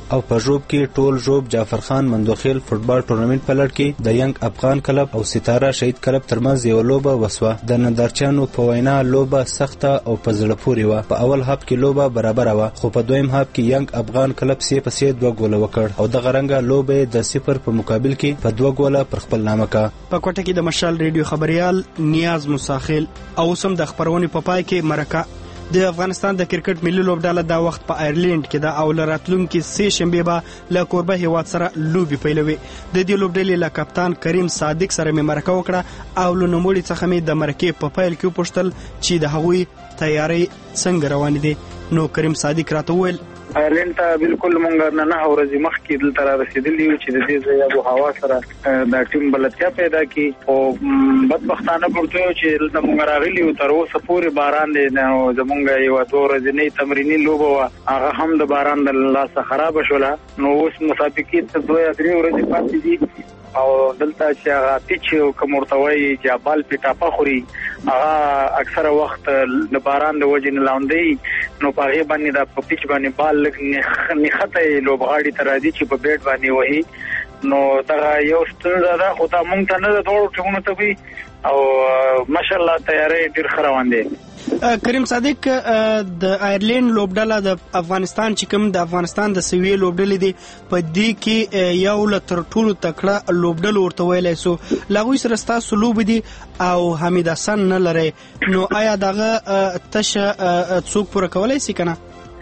او په ژوب کې ټول ژوب جعفر خان مندوخیل فوټبال ټورنمنت په لړ کې د ینګ افغان کلب او ستاره شهید کلب ترمنځ یو لوبه وسوه. د نندارچیانو په وینا لوبه سخته او په زړه پورې وه. په اول هاف کې لوبه برابر وه خو په دویم هاف کې ینګ افغان کلب سي په سي دوه ګوله وکړ او د غرنګه لوبه د صفر په مقابل کې په دوه ګوله پر خپل نامه کا. په کوټه کې د مشال ریډیو خبريال نیاز مساخیل او سم د خبرونې په پای کې مرکه. د افغانستان د کرکټ ملي لوبډله دا وخت په آیرلند کې د او راتلونکي سه شنبه به له کوربه هیواد سره لوبي پیلوي. د دې لوبډلې له کپتان کریم صادق سره مې مرکه وکړه او له نوموړي څخه مې د مرکې په پیل کې پوښتل چې د هغوی تیاری څنګه روان دي. نو کریم صادق راته وویل آیرلند ته بالکل مونږ نه نه ورځې مخکې دلته را رسیدلی یو چې د دې ځای ابو هوا سره د ټیم بلدتیا پیدا کی او بدبختانه پورته چې دلته مونږ راغلی او تر اوسه پورې باران دی نو زمونږ یو دوه ورځې تمریني لوبه وه هغه هم د باران د لاسه خراب شوله. نو اوس مسابقې ته دوه یا درې ورځې پاتې دي او دلته چې هغه پیچ کوم ورته وایي چې بال په ټاپه خوري هغه اکثره وخت د باران د وجې نه لاندې نو په هغې باندې د په پیچ باندې بال لږ نښته لوبغاړي ته راځي چې په بیټ باندې وهي. نو دغه یو ستونزه ده خو دا مونږ ته نه ده دواړو ټیمونو ته وي او ماشاءالله تیاری ډېر ښه روان دی. کریم صادق د آیرلند لوبډله د افغانستان چې کوم د افغانستان د سویې لوبډلې دي په دې کې یو له تر ټولو تکړه لوبډلو ورته ویلی سو له هغوی سره ستاسو لوبې دي او حمید حسن نه لرئ نو آیا دغه تشه څوک پوره کولی سي که نه؟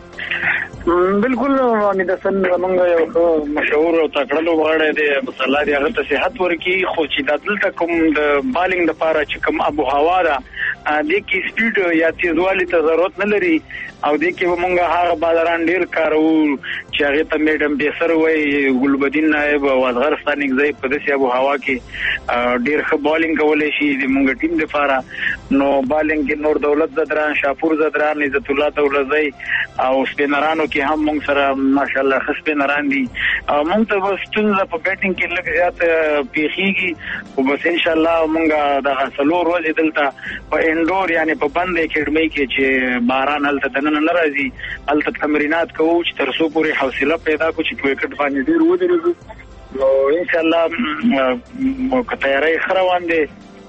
بالکل حمید حسن زمونږ یو مشهور او تکړه لوبغاړی دی الله دې هغه ته صحت ورکړي خو چې دا دلته کوم د بالینګ دپاره چې کوم ابو هوا ده دې کې سپیډ یا تیزوالي ته ضرورت نه لري او دې کې به مونږ هغه بالران ډېر کاروو چې هغې ته میډم بیسر وایي ګلبدین نایب او اصغر ستانکزی په داسې ابو هوا کې ډېر ښه بالینګ کولی شي د مونږ ټیم دپاره. نو بالینګ کې نور دولت زدران شاپور زدران عزت الله دولزی او سپینرانو کې هم مونږ سره ماشاءالله ښه سپینران دي. مونږ ته به ستونزه په بیټینګ کې لږ زیات پیښیږي خو بس انشاءالله مونږ دغه څلور ورځې دلته په انډور یعنې په بند اکیډمۍ کې چې باران هلته دننه نه راځي هلته تمرینات کوو چې تر څو پورې حوصله پیدا کړو چې په وکټ باندې ډېر ودرېږو. نو انشاءالله که تیاری ښه روان دی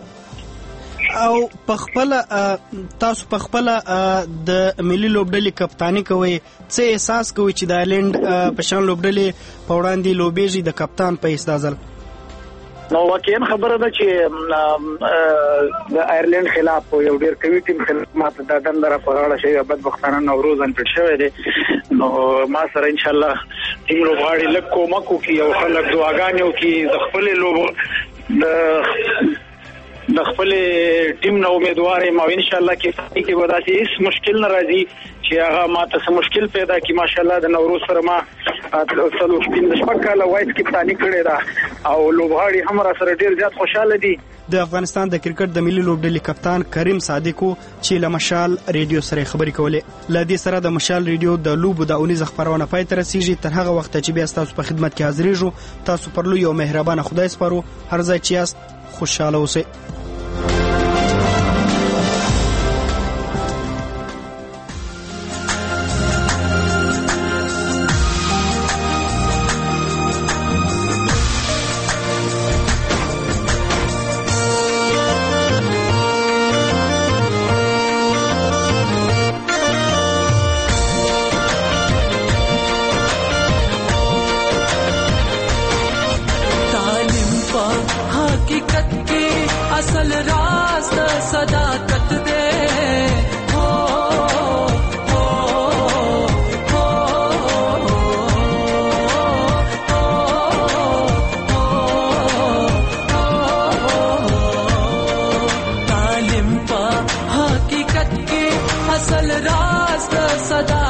او پخپله تاسو پخپله د ملي لوبډلې کپتاني کوئ څه احساس کوئ چې د آیرلند په شان لوبډلې په وړاندې لوبېږي د کپتان په حیث دا ځل؟ نو واقعا خبره ده چې د آیرلند خلاف یو ډېر قوي ټیم خلاف ماته دا دنده را په غاړه شوې بدبختانه نوروز انپېډ شوی دی. نو ما سره انشاءالله ټیم لوبغاړي لږ کومک وکړي او خلک دعاګانې وکړي د خپلې لوبو د خپلې ټیم نه امیدوار یم او انشاءالله کې کې به داسې هېڅ مشکل نه راځي چې هغه ماته څه مشکل پیدا کړي. ماشاءالله د نوروز سره ما څلور پنځه شپږ کاله وایس کپتاني کړې ده او لوبغاړي هم را سره ډېر زیات خوشحاله دي. د افغانستان د کرکټ د ملي لوبډلې کپتان کریم صادق چې له مشال ریډیو سره خبرې کولې. له دې سره د مشال ریډیو د لوبو د اونیزه خپرونه پای ته رسیږي. تر هغه وخته چې بیا ستاسو په خدمت کې حاضرېږو تاسو پر لوی او مهربانه خدای سپارو. هر ځای چې یاست خوشحاله اوسئ. असल राज सदा